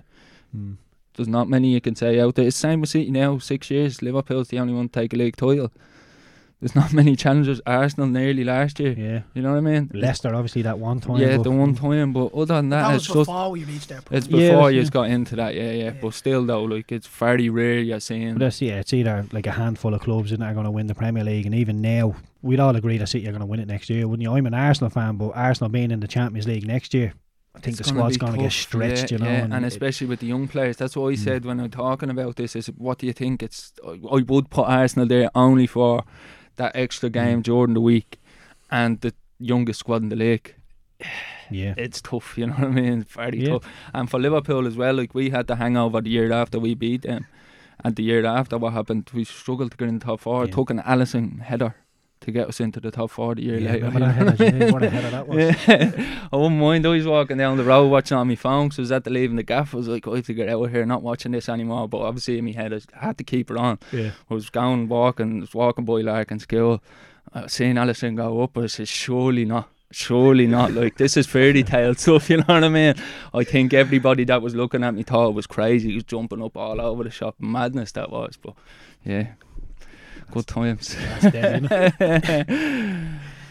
there's not many you can say out there. It's the same with City now, 6 years. Liverpool's the only one to take a league title. There's not many challengers. Arsenal nearly last year. Yeah. You know what I mean? Leicester, obviously, that one time. Yeah, the one time. But other than that, it's before we reached that point. It's before you got into that, yeah. But still, though, like, it's very rare you're seeing. But it's either like a handful of clubs that are going to win the Premier League, and even now, we'd all agree that City are going to win it next year, wouldn't you? I'm an Arsenal fan, but Arsenal being in the Champions League next year, I think the squad's going to get stretched, you know. And especially with the young players. That's what I said when I'm talking about this, is what do you think? I would put Arsenal there only for that extra game during the week and the youngest squad in the league. Yeah, it's tough, you know what I mean? It's very tough. And for Liverpool as well, like, we had the hangover the year after we beat them, and the year after what happened, we struggled to get in top four. It took an Alisson header to get us into the top 40 year Yeah, later. remember that header? What a header that was. Yeah. I wouldn't mind. I was walking down the road watching on my phone, so I was at the leaving the gaff. I was like, I have to get out of here, not watching this anymore. But obviously in my head, I had to keep it on. Yeah. I was walking by Larkin School, seeing Alison go up. I said, surely not. Like, this is fairy tale stuff, you know what I mean? I think everybody that was looking at me thought it was crazy. He was jumping up all over the shop. Madness that was. But yeah, good times. That's dead, isn't it?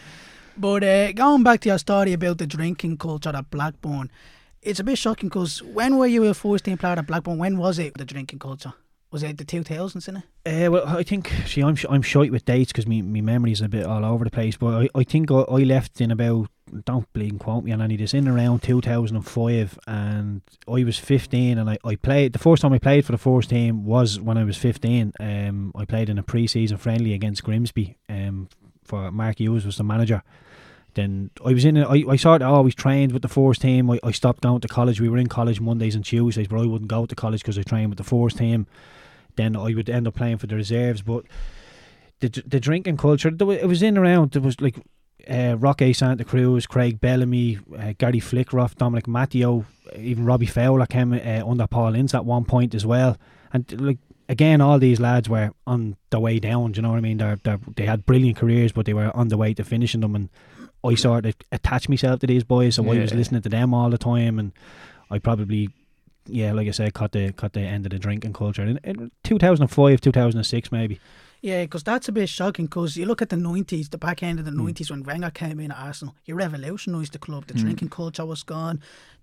But going back to your story about the drinking culture at Blackburn, it's a bit shocking because when were you a first team player at Blackburn? When was it, the drinking culture? Was it the 2000s, isn't it? Well, I think, see, I'm shite with dates because my memory's a bit all over the place, but I think I left in about, don't bleeding quote me on any of this, in around 2005, and I was 15, and I played, the first time I played for the first team was when I was 15. I played in a pre-season friendly against Grimsby, for Mark Hughes was the manager. Then I was in it. I sort of always trained with the first team. I stopped going to college. We were in college Mondays and Tuesdays, but I wouldn't go to college because I trained with the first team. Then I would end up playing for the reserves. But the drinking culture, it was in around. There was like Roque Santa Cruz, Craig Bellamy, Gary Flickroff, Dominic Matteo, even Robbie Fowler came under Paul Ince at one point as well. And like, again, all these lads were on the way down. Do you know what I mean? They had brilliant careers, but they were on the way to finishing them. And I sort of attached myself to these boys, so I was listening to them all the time, and I probably, like I said, caught the end of the drinking culture in 2005, 2006 maybe. Yeah, because that's a bit shocking, because you look at the 90s, the back end of the 90s when Wenger came in at Arsenal, he revolutionised the club. The drinking culture was gone,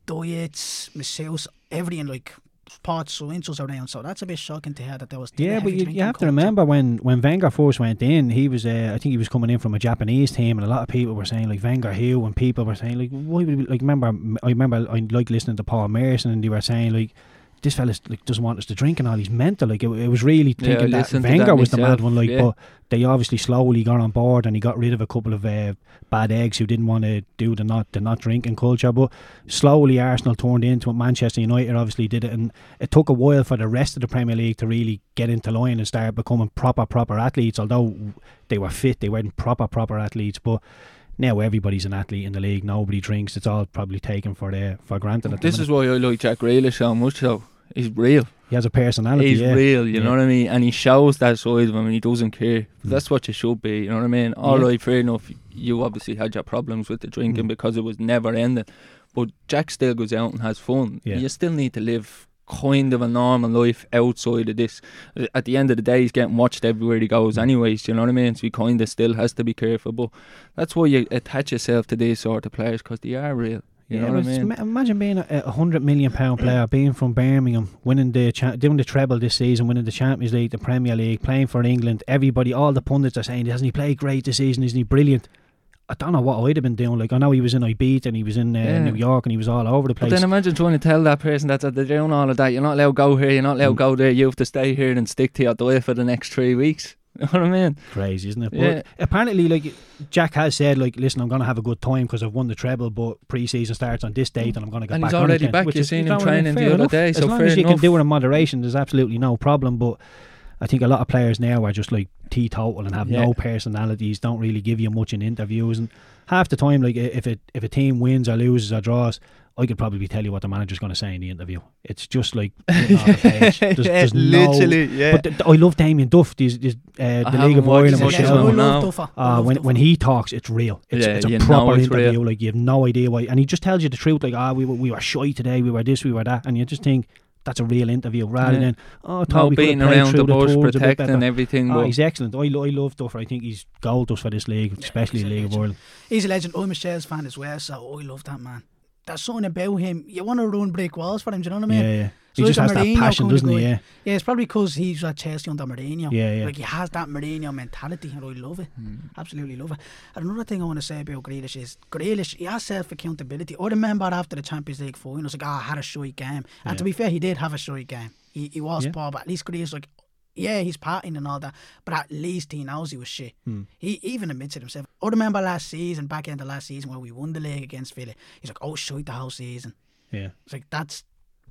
diets, masseuse, everything, like sports science around, so that's a bit shocking to hear that there was but you have to remember when Wenger first went in, he was I think he was coming in from a Japanese team, and a lot of people were saying like Wenger who, and people were saying like, why would we, like, I remember I liked listening to Paul Merson, and they were saying like, this fella like doesn't want us to drink and all, he's mental. Like it was really thinking that Wenger was the mad one, like, but they obviously slowly got on board, and he got rid of a couple of bad eggs who didn't want to do the not drinking culture. But slowly Arsenal turned into it. Manchester United obviously did it, and it took a while for the rest of the Premier League to really get into line and start becoming proper athletes. Although they were fit, they weren't proper athletes. But now everybody's an athlete in the league. Nobody drinks. It's all probably taken for granted. This is why I like Jack Grealish so much, though. He's real. He has a personality. He's real, you know what I mean? And he shows that side of him, and he doesn't care. That's what you should be, you know what I mean? Alright, fair enough, you obviously had your problems with the drinking because it was never ending. But Jack still goes out and has fun. You still need to live kind of a normal life outside of this. At the end of the day, he's getting watched everywhere he goes anyways, you know what I mean? So he kind of still has to be careful. But that's why you attach yourself to these sort of players, because they are real. You know what I mean? Imagine being a £100 million player, being from Birmingham, winning doing the treble this season, winning the Champions League, the Premier League, playing for England. Everybody, all the pundits are saying, hasn't he played great this season? Isn't he brilliant? I don't know what I'd have been doing. Like, I know he was in Ibiza and he was in New York and he was all over the place. But then imagine trying to tell that person that they're doing all of that. You're not allowed to go here, you're not allowed to go there. You have to stay here and stick to your diet for the next 3 weeks. You know what I mean? Crazy, isn't it? But apparently, like, Jack has said, like, listen, I'm going to have a good time because I've won the treble, but pre-season starts on this date and I'm going to get back on it. And he's already back. You've seen him training the other day, so as long as you can do it in moderation, there's absolutely no problem. But I think a lot of players now are just like teetotal and have no personalities, don't really give you much in interviews, and half the time, like, if a team wins or loses or draws, I could probably tell you what the manager's going to say in the interview. It's just like there's literally, But I love Damien Duff. The League of Ireland. When he talks, it's real. It's a proper interview. Real. Like, you have no idea why, and he just tells you the truth. Like, we were shy today. We were this. We were that, and you just think that's a real interview rather than beating around the bush, protecting everything. He's excellent. I love Duff. I think he's gold dust for this league, especially the League of Ireland. He's a legend. I'm a Shells fan as well, so I love that man. There's something about him. You want to run brick walls for him, do you know what I mean? Yeah. So he just has that passion, doesn't he? Yeah, it's probably because he's at Chelsea under Mourinho. Yeah. Like, he has that Mourinho mentality, and I love it. Absolutely love it. And another thing I want to say about Grealish is, he has self-accountability. I remember after the Champions League finals, like, I had a shy game. And to be fair, he did have a shy game. He was poor, but at least Grealish, like, he's partying and all that, but at least he knows he was shit. He even admits it himself. I remember back end of last season, where we won the league against Villa. He's like, shite the whole season. Yeah. It's like, that's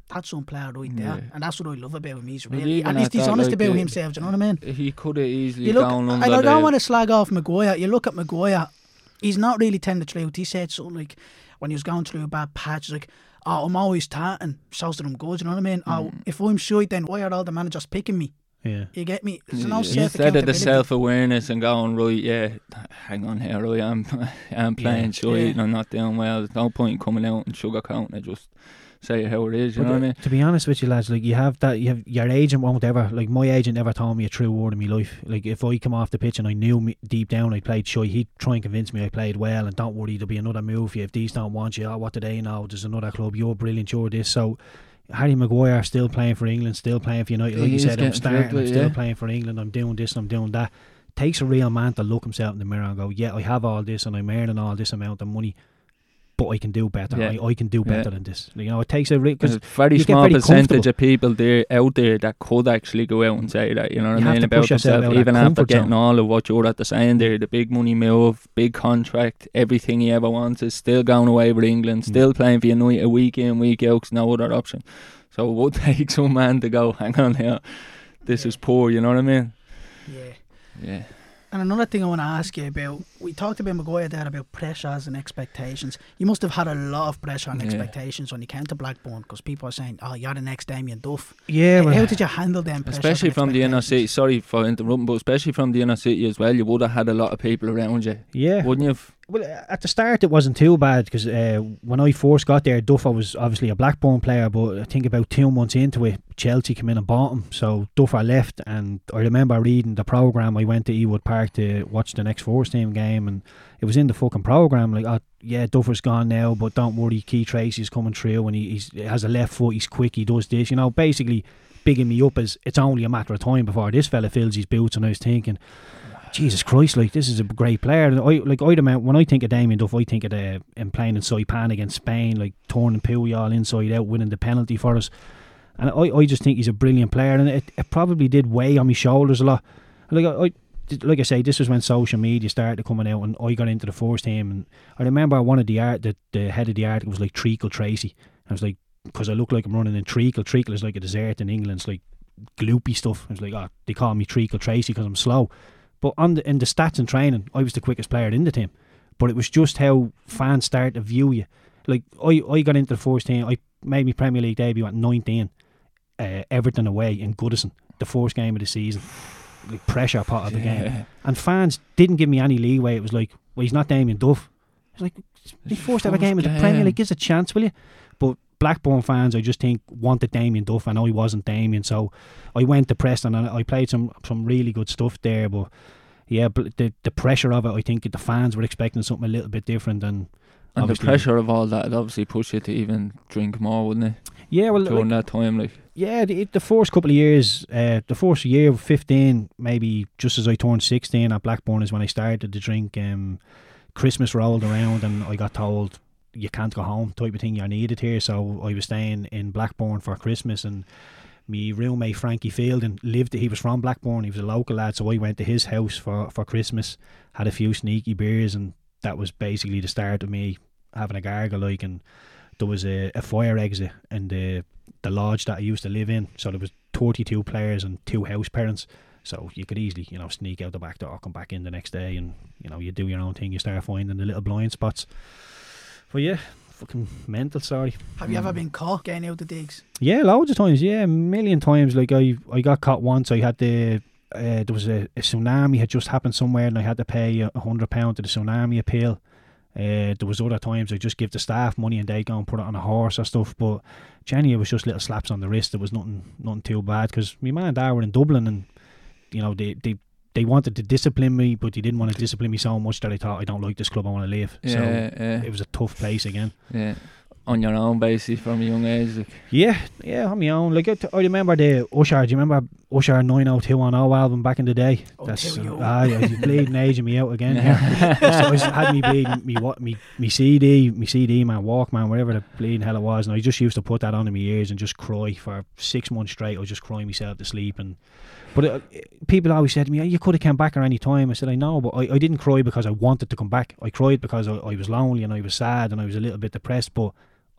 that's some player right there, and that's what I love about him. He's But really, even at least at he's that, honest like, about himself. Do you know what I mean? He could have easily You look, gone under and I don't the- want to slag off Maguire. You look at Maguire, he's not really telling the truth. He said something like, when he was going through a bad patch, like, oh, I'm always tarting, shows that I'm good, you know what I mean? Oh, if I'm shite, then why are all the managers picking me? Yeah. You get me? There's no Instead of the self-accountability. self-awareness and going, right, yeah, hang on here, right, I'm playing shite and I'm not doing well. There's no point in coming out and sugarcoating it, just say it how it is, you know what I mean? To be honest with you, lads, like you have your agent won't ever, like my agent never told me a true word in my life. Like if I come off the pitch and I knew me deep down I played shy, he'd try and convince me I played well, and don't worry, there'll be another move for you. If these don't want you, what do they know? There's another club, you're brilliant, you're this. So Harry Maguire still playing for England, still playing for United. Like you said, I'm starting, I'm still playing for England, I'm doing this, I'm doing that. Takes a real man to look himself in the mirror and go, yeah, I have all this and I'm earning all this amount of money, but I can do better. I can do better than this. You know, it takes a because very small percentage of people there out there that could actually go out and say that, you know what I mean, about themselves, even after getting all of what you're at the saying there, the big money move, big contract, everything he ever wants is still going away with England, still playing for United week in, week out, no other option. So it would take some man to go, hang on here, this is poor, you know what I mean? Yeah. And another thing I want to ask you about, we talked about Maguire there about pressures and expectations. You must have had a lot of pressure and expectations when you came to Blackburn, because people are saying, oh, you're the next Damien Duff. Yeah. How did you handle them pressures? Especially from the inner city, sorry for interrupting, but especially from the inner city as well, you would have had a lot of people around you. Yeah. Wouldn't you? Well, at the start it wasn't too bad, because when I first got there, Duff was obviously a Blackburn player, but I think about 2 months into it, Chelsea came in and bought him, so Duffer left. And I remember reading the programme. I went to Ewood Park to watch the next first team game, and it was in the fucking programme like, oh yeah, Duffer's gone now, but don't worry, Keith Tracy's coming through, and he has a left foot, he's quick, he does this, you know, basically bigging me up as it's only a matter of time before this fella fills his boots. And I was thinking, Jesus Christ, like, this is a great player. And when I think of Damien Duff, I think of him playing in Saipan against Spain, like turning Puyol inside out, winning the penalty for us. And I just think he's a brilliant player, and it probably did weigh on my shoulders a lot. Like I say, this was when social media started coming out, and I got into the first team. And I remember one of the head of the article was like Treacle Tracy. I was like, because I look like I'm running in treacle. Treacle is like a dessert in England. It's like gloopy stuff. I was like, oh, they call me Treacle Tracy because I'm slow. But in the stats and training, I was the quickest player in the team. But it was just how fans start to view you. Like, I got into the first team. I made my Premier League debut at 19. Everton away in Goodison, the first game of the season. Like, pressure pot of the game. And fans didn't give me any leeway. It was like, well, he's not Damien Duff. It's like, the first ever game of the Premier League, gives a chance, will you? But Blackburn fans, I just think, wanted Damien Duff, and I wasn't Damien, so I went to Preston and I played some really good stuff there. But yeah, the pressure of it, I think the fans were expecting something a little bit different, and the pressure of all that, it obviously pushed you to even drink more, wouldn't it? Yeah, well, during that time, like. Yeah, the first couple of years, the first year, 15, maybe just as I turned 16 at Blackburn is when I started to drink. Christmas rolled around and I got told, you can't go home type of thing, you're needed here. So I was staying in Blackburn for Christmas, and my roommate Frankie Fielding he was from Blackburn, he was a local lad, so I went to his house for Christmas, had a few sneaky beers, and that was basically the start of me having a gargle, like. And there was a fire exit in the lodge that I used to live in, so there was 32 players and 2 house parents, so you could easily, you know, sneak out the back door, come back in the next day, and, you know, you do your own thing, you start finding the little blind spots. But yeah, fucking mental, sorry. Have you ever been caught getting out the digs? Yeah, loads of times, a million times. Like, I got caught once. I had there was a tsunami had just happened somewhere, and I had to pay £100 to the tsunami appeal. There was other times I just give the staff money and they go and put it on a horse or stuff. But Jenny, it was just little slaps on the wrist. There was nothing too bad, because my man and dad were in Dublin, and, you know, they wanted to discipline me, but they didn't want to discipline me so much that I thought, I don't like this club, I want to leave. It was a tough place again. Yeah. On your own, basically, from a young age. Like. Yeah, on my own. Like, I remember the Usher. Do you remember Usher 90210 album back in the day? That's you're bleeding, aging me out again. So I had me bleeding me CD, man, Walkman, whatever the bleeding hell it was, and I just used to put that on in my ears and just cry for 6 months straight. I was just crying myself to sleep. But people always said to me, you could have come back at any time. I said, I know, but I didn't cry because I wanted to come back. I cried because I was lonely and I was sad and I was a little bit depressed, but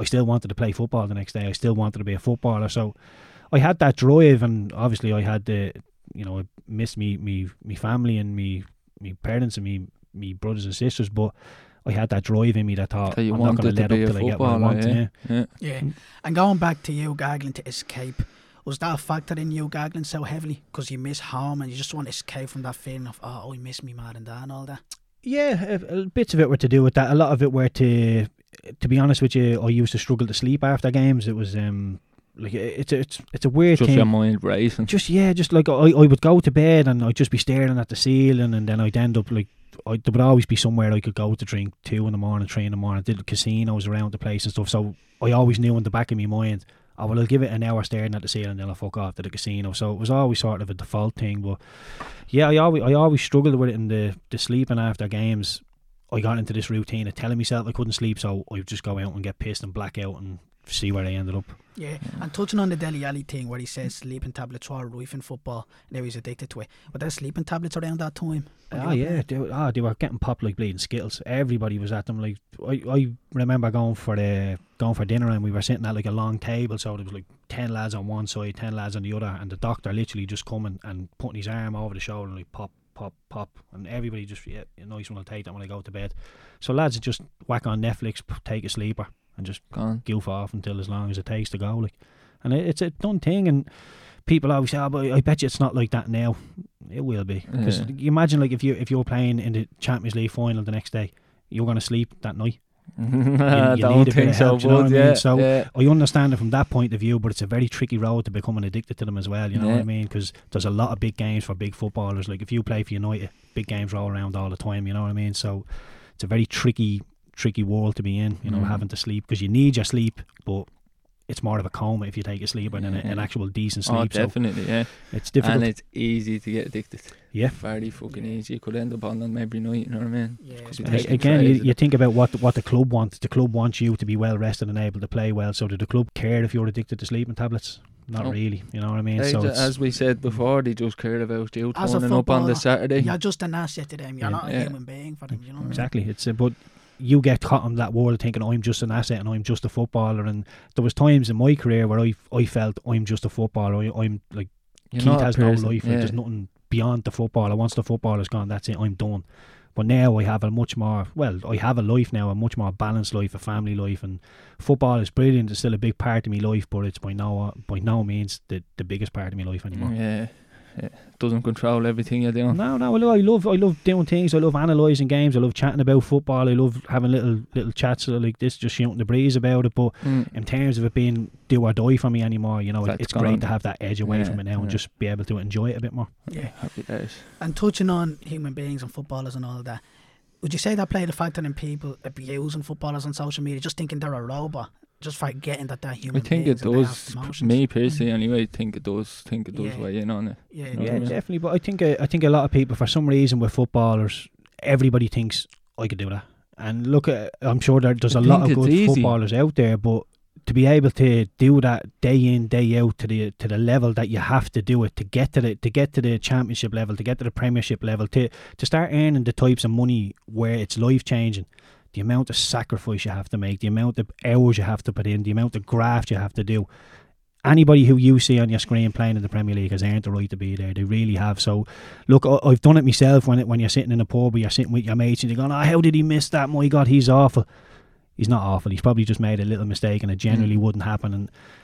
I still wanted to play football the next day. I still wanted to be a footballer. So I had that drive, and obviously I had I missed me family and me parents and me brothers and sisters, but I had that drive in me that thought I'm not going to let up till I get what I want. Yeah. And going back to you gaggling to escape, was that a factor in you gaggling so heavily because you miss home and you just want to escape from that feeling of I miss me mad and dad and all that? Yeah, bits of it were to do with that. A lot of it were to be honest with you, I used to struggle to sleep after games. It was like it's a weird just thing. Your mind racing. Just like I would go to bed and I'd just be staring at the ceiling, and then I'd end up like there would always be somewhere I could go to drink 2 in the morning, 3 in the morning. I did casinos around the place and stuff, so I always knew in the back of my mind, I'll give it an hour staring at the ceiling, then I'll fuck off to the casino. So it was always sort of a default thing. But yeah, I always struggled with it in the sleeping after games. I got into this routine of telling myself I couldn't sleep, so I would just go out and get pissed and black out and see where I ended up. Yeah, and touching on the Dele Alli thing where he says sleeping tablets are rife in football, now he's addicted to it. Were there sleeping tablets around that time? Yeah, they were getting popped like bleeding Skittles. Everybody was at them. Like I remember going for dinner, and we were sitting at like a long table, so there was like 10 lads on one side, 10 lads on the other, and the doctor literally just coming and putting his arm over the shoulder and like pop, pop, pop, and everybody just nice one, I'll take that when I go to bed. So lads would just whack on Netflix, take a sleeper, and just goof off until as long as it takes to go. Like, and it's a done thing. And people always say, but I bet you it's not like that now. It will be, because you imagine like if you're playing in the Champions League final the next day, you're going to sleep that night. You don't think so, you know what I mean? So I understand it from that point of view, but it's a very tricky road to becoming addicted to them as well. You know what I mean? Because there's a lot of big games for big footballers. Like if you play for United, big games roll around all the time. You know what I mean? So it's a very tricky world to be in. You know, having to sleep, because you need your sleep, but it's more of a coma if you take a sleeper than an actual decent sleep. Oh, definitely, so it's difficult. And it's easy to get addicted. Yeah. Very fucking easy. You could end up on them every night, you know what I mean? Yeah. Again, you think about what the club wants. The club wants you to be well rested and able to play well. So did the club care if you're addicted to sleeping tablets? Not really, you know what I mean? So as we said before, they just care about you turning up on the Saturday. You're just an asset to them. You're not a human being for them, you know? Exactly. It's but you get caught in that world thinking I'm just an asset and I'm just a footballer. And there was times in my career where I felt I'm just a footballer. I'm like, Keith has no life. Like, there's nothing beyond the footballer. Once the footballer's gone, that's it. I'm done. But now I have a much more, I have a life now, a much more balanced life, a family life, and football is brilliant. It's still a big part of my life, but it's by no means the biggest part of my life anymore. Yeah. Doesn't control everything you're doing. No, I love doing things. I love analysing games. I love chatting about football. I love having little chats like this, just shooting the breeze about it. But in terms of it being do or die for me anymore, you know, it's great to have that edge away from it now and just be able to enjoy it a bit more. Yeah, happy days. And touching on human beings and footballers and all of that, would you say that played a factor in people abusing footballers on social media, just thinking they're a robot? Just forgetting that human. I think it does. Me personally, anyway, I think it does weigh in on it. Yeah, definitely. But I think a lot of people, for some reason, with footballers, everybody thinks I could do that. And look, I'm sure there's a lot of good footballers out there, but to be able to do that day in, day out to the level that you have to do it to get to the championship level, to get to the premiership level, to start earning the types of money where it's life changing. The amount of sacrifice you have to make, the amount of hours you have to put in, the amount of graft you have to do. Anybody who you see on your screen playing in the Premier League has earned the right to be there. They really have. So, look, I've done it myself when you're sitting in a pub or you're sitting with your mates and you're going, how did he miss that? My God, he's awful. He's not awful. He's probably just made a little mistake and it generally wouldn't happen.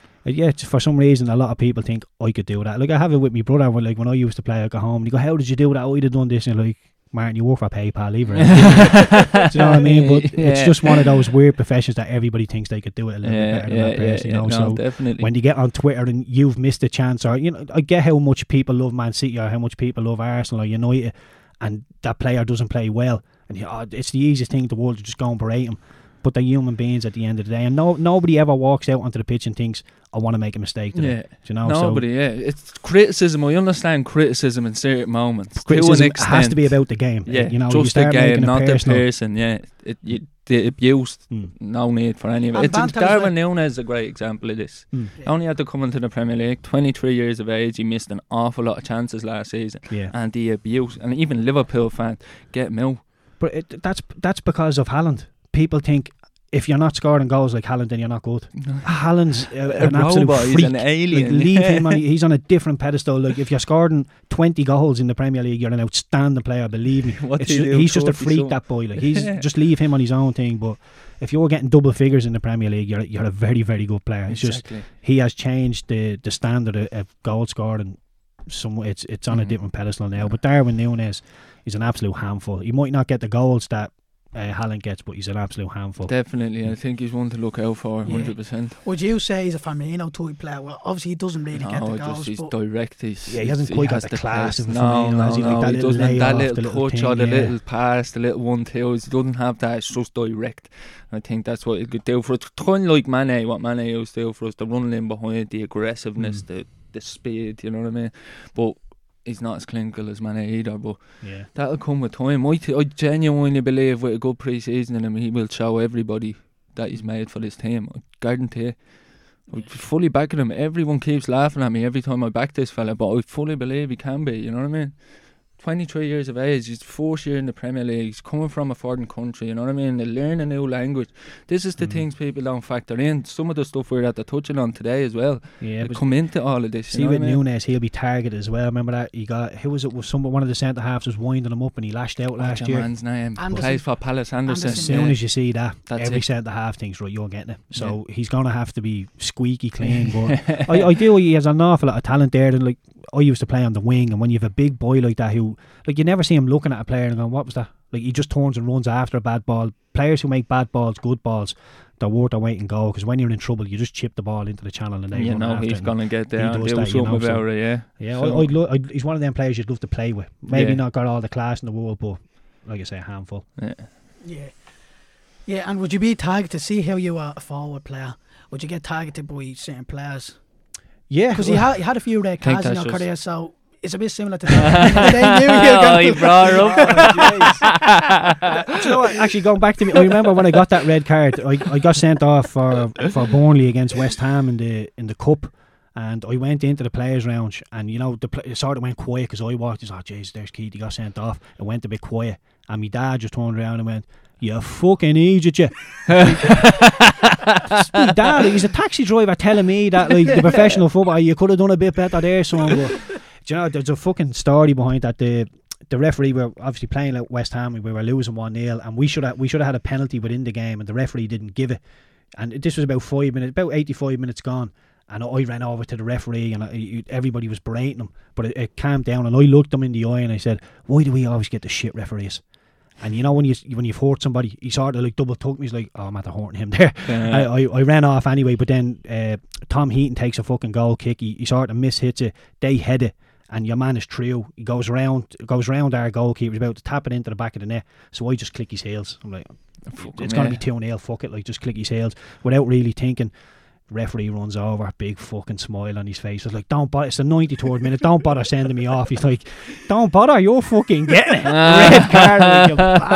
And for some reason, a lot of people think I could do that. Like, I have it with my brother. Like, when I used to play, I go home and he go, how did you do that? I'd have done this. And like, Martin, you work for PayPal, either. Do you know what I mean? But it's just one of those weird professions that everybody thinks they could do it a little bit better than that person. You know? So definitely. When you get on Twitter and you've missed a chance, or I get how much people love Man City or how much people love Arsenal or United, and that player doesn't play well, and it's the easiest thing in the world to just go and berate him. But they're human beings at the end of the day, and nobody ever walks out onto the pitch and thinks, I want to make a mistake today. Yeah. Do you know? Nobody, It's criticism. I understand criticism in certain moments. Criticism has to be about the game. Yeah, you know, just the game, not the person. Yeah, the abuse, no need for any of it. Darwin Núñez is a great example of this. He only had to come into the Premier League, 23 years of age. He missed an awful lot of chances last season. Yeah. And the abuse, and even Liverpool fans, get him out. But that's because of Haaland. People think if you're not scoring goals like Haaland, then you're not good. Haaland's an absolute robot, freak. he's an alien. Like, leave him he's on a different pedestal. Like, if you're scoring 20 goals in the Premier League, you're an outstanding player, believe me. He's just a freak, that boy. Like, he's just leave him on his own thing. But if you're getting double figures in the Premier League, you're a very, very good player. It's just he has changed the standard of goal scoring. It's on a different pedestal now. But Darwin Núñez is an absolute handful. He might not get the goals that Haaland gets, but he's an absolute handful. Definitely, I think he's one to look out for, 100%. Would you say he's a Firmino type player? Well, obviously he doesn't really get the goals. He's direct. He hasn't quite got the class of Firmino. He doesn't have that little touch or the little pass, the little 1-2. He doesn't have that. It's just direct. I think that's what it could do for us. Kind of like Mane, what Mane used to do for us, the running in behind, the aggressiveness, the speed, you know what I mean? But he's not as clinical as Mane either, but that'll come with time. I genuinely believe with a good pre-season in him, he will show everybody that he's made for this team. I guarantee. I fully back him. Everyone keeps laughing at me every time I back this fella, but I fully believe he can be, you know what I mean? 23 years of age, he's first year in the Premier League, he's coming from a foreign country, you know what I mean? They learn a new language. This is the things people don't factor in. Some of the stuff we're touching on today as well. They come into all of this. See, with Núñez, he'll be targeted as well. Remember that? Who was it? One of the centre halves was winding him up and he lashed out last year. Man's name. Plays for Palace, Anderson. As soon as you see that, every centre half thinks, right, you're getting it. So he's going to have to be squeaky clean. But I do, he has an awful lot of talent there. And like, I used to play on the wing, and when you have a big boy like that who, like, you never see him looking at a player and going, what was that? Like, he just turns and runs after a bad ball. Players who make bad balls, good balls, they're worth their weight in goal, because when you're in trouble, you just chip the ball into the channel and they run after he's going to get there and do something about it, he's one of them players you'd love to play with. Maybe not got all the class in the world, but like I say, a handful. Yeah, and would you be targeted to see how you are a forward player? Would you get targeted by certain players? Yeah, because he had a few red cards in your career, so it's a bit similar to that. He brought up. Do you know what? Actually, going back to me, I remember when I got that red card, I got sent off for Burnley against West Ham in the cup, and I went into the players' lounge, and you know, it sort of went quiet because I walked. I thought, "Jeez, there's Keith. He got sent off." It went a bit quiet, and my dad just turned around and went, "You fucking idiot, you!" My dad, he's a taxi driver, telling me that, like, the professional football, you could have done a bit better there, son. But, do you know, there's a fucking story behind that. The referee were obviously playing at West Ham. We were losing 1-0, and we should have had a penalty within the game, and the referee didn't give it. And this was about 85 minutes gone. And I ran over to the referee, and everybody was berating him, but it calmed down. And I looked him in the eye and I said, "Why do we always get the shit referees?" And you know, when you've hurt somebody, he sort of like double took me. He's like, "Oh, I'm after hurting him there." I ran off anyway, but then Tom Heaton takes a fucking goal kick. He sort of mishits it. They head it, and your man is through. He goes around our goalkeeper. He's about to tap it into the back of the net. So I just click his heels. I'm like, it's going to be 2-0. Fuck it, like, just click his heels without really thinking. Referee runs over, big fucking smile on his face. I was like, "Don't bother, it's the 93rd minute, don't bother sending me off." He's like, "Don't bother, you're fucking getting it." Red card, like, you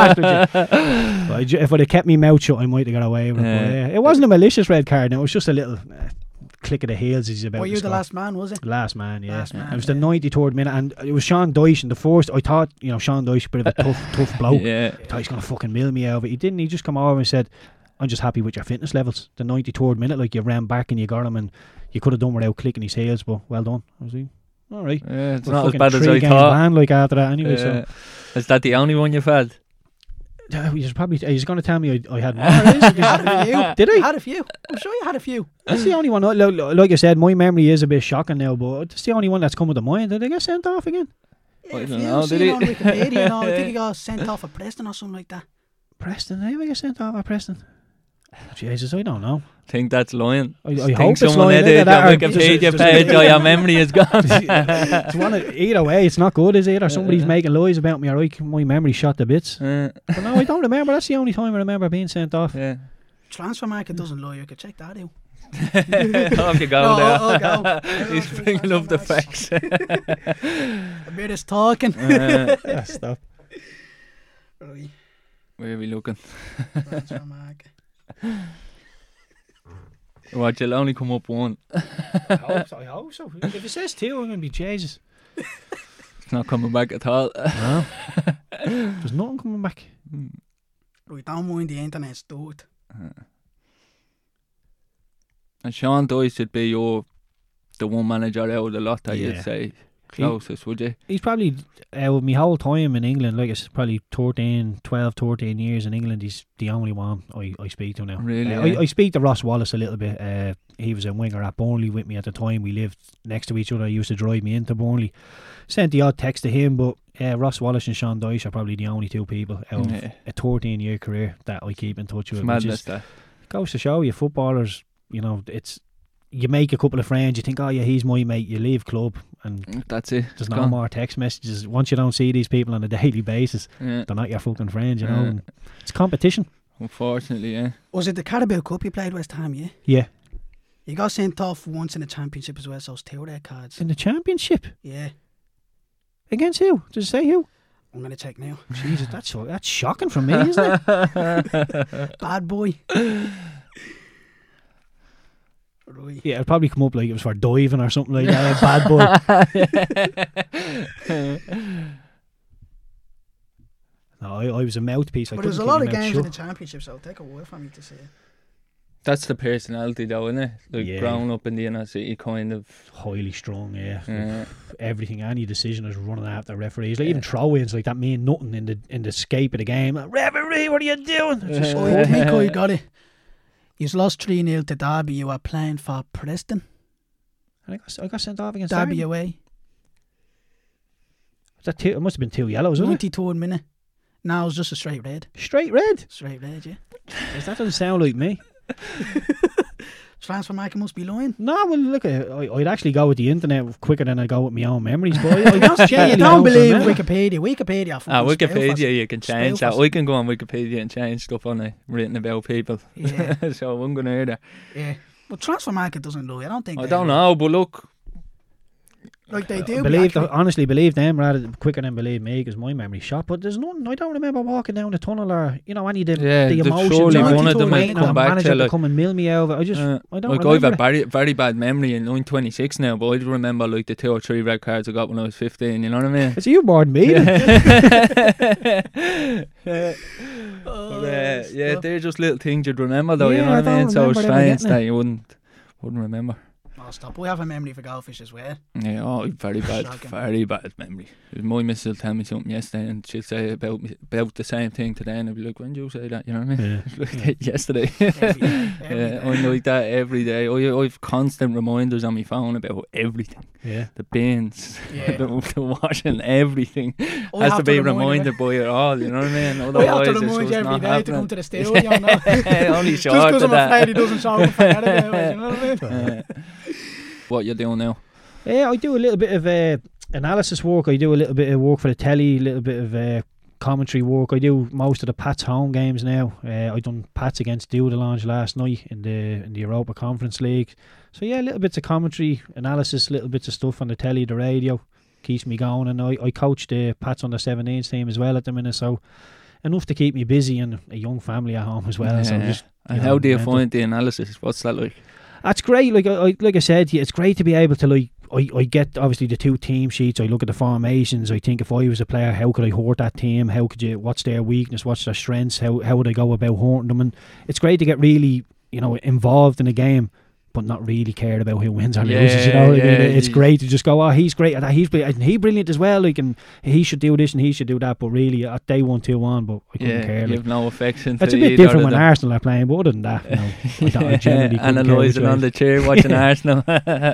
bastard. But if I'd have kept my mouth shut, I might have got away with it. But, it wasn't a malicious red card, no, it was just a little click of the heels as he's about to score. Were you the last man, was it? Last man, yeah. It was the 93rd minute, and it was Sean Dyche in the first. I thought, you know, Sean Dyche, a bit of a tough bloke. I thought he's going to fucking mill me out, but he didn't. He just come over and said, "I'm just happy with your fitness levels." The 93rd minute, like, you ran back and you got him, and you could have done without clicking his heels, but well done. I was like, all right. Yeah, it's not as bad as I thought. Ban, like, after that anyway. So is that the only one you've had? He's going to tell me I had more. Did I? Had a few. I'm sure you had a few. That's the only one. Like I said, my memory is a bit shocking now, but it's the only one that's coming to mind. Did they get sent off again? Yeah, I don't know. Did he? On Wikipedia, no, I think he got sent off at Preston or something like that. Preston? Did he get sent off at Preston? Jesus, I don't know. I think that's lying. I hope it's lying. Your Wikipedia page or your memory is gone. Either way, it's not good, is it? Or somebody's making lies about me, or my memory shot to bits. But no, I don't remember. That's the only time I remember being sent off. Yeah. Transfer Market doesn't lie. You could check that out. Off you go there. I'll go. He's bringing up the facts. A bit is talking. Stop. Right. Where are we looking? Transfer Market. What, you'll only come up one. I hope so. If it says 2, I'm going to be Jesus. It's not coming back at all. No. There's nothing coming back. We don't mind the internet's dirt. And Sean Dyche would be the one manager out of the lot that you'd say closest, would you? He's probably, with my whole time in England, like it's probably 12, 13 years in England, he's the only one I speak to now. Really? I speak to Ross Wallace a little bit. He was a winger at Burnley with me at the time. We lived next to each other. He used to drive me into Burnley. Sent the odd text to him, but Ross Wallace and Sean Dyche are probably the only two people out of a 13-year career that I keep in touch with. It's madness, that. Goes to show you, footballers, you know, you make a couple of friends, you think, oh yeah, he's my mate, you leave club and that's it. There's no more text messages. Once you don't see these people on a daily basis, they're not your fucking friends, you know. And it's competition. Unfortunately, yeah. Was it the Carabao Cup you played West Ham, yeah? Yeah. You got sent off once in the Championship as well, so it's 2 red cards. In the Championship? Yeah. Against who? Did it say who? I'm going to check now. Jesus, that's shocking from me, isn't it? Bad boy. Right. Yeah, it'll probably come up like it was for diving or something like that. Bad boy. No, I was a mouthpiece. But there's a lot of games in the Championship, so it'll take a while for me to see it. That's the personality though, isn't it? Like growing up in the inner city, kind of highly strong, everything, any decision is running after referees. Like even throw-ins like that mean nothing in the scape of the game. Referee, what are you doing? I think I got it. You've lost 3-0 to Derby. You are playing for Preston. And I got sent off against Derby away. It must have been 2 yellows, wasn't it? 92 minute. No, it was just a straight red. Straight red? Straight red, yeah. That doesn't sound like me. Transfer market must be lying. No, well, look, I'd actually go with the internet quicker than I go with my own memories. But I don't believe Wikipedia. Wikipedia, you can change that. We can go on Wikipedia and change stuff on it written about people. Yeah. So I'm going to hear that. Yeah. But transfer market doesn't lie. I don't know, but look. Like they do. Honestly, believe them rather quicker than believe me, because my memory's shot. But there's nothing. I don't remember walking down the tunnel or any of the emotions. Surely one of them might come back to come and mill me over. I don't. Like I've a very bad memory, and I'm 26 now, but I remember like the 2 or 3 red cards I got when I was 15. You know what I mean? It's you more than me. They're just little things you'd remember, though. You know what I mean? So strange that you wouldn't remember. Stop. We have a memory for goldfish as well. Yeah, very bad memory. My missus will tell me something yesterday and she'll say about the same thing today, and I'll be like, when did you say that? You know what I mean? Yeah. Like yesterday. I'm like that every day. I've constant reminders on my phone about everything. Yeah. The bins, the washing, everything has to be reminded by it all. You know what I mean? Otherwise, I have to remind you every day to come to the studio. Only short just because I'm that. afraid he doesn't show up for Saturday. You know what I mean? What you doing now? I do a little bit of analysis work. I do a little bit of work for the telly, a little bit of commentary work. I do most of the Pats home games now. I done Pats against Dudelange last night in the Europa Conference League. So yeah, little bits of commentary, analysis, little bits of stuff on the telly, the radio, keeps me going. And I coach the Pats under 17s team as well at the minute, so enough to keep me busy, and a young family at home as well. Yeah. So just, and how do you find the analysis? What's that like? That's great. Like I said, it's great to be able to I get obviously the 2 team sheets. I look at the formations. I think if I was a player, how could I hurt that team? What's their weakness? What's their strengths? How would I go about hurting them? And it's great to get really involved in a game, but not really cared about who wins or loses. You know what I mean? It's great to just go, he's great at that. He's brilliant as well. Like, and he should do this and he should do that. But really, at day 1, 2 on, but I couldn't care. You have no affection. It's a bit different when Arsenal are playing, but other than that, I generally analysing on the chair watching Arsenal.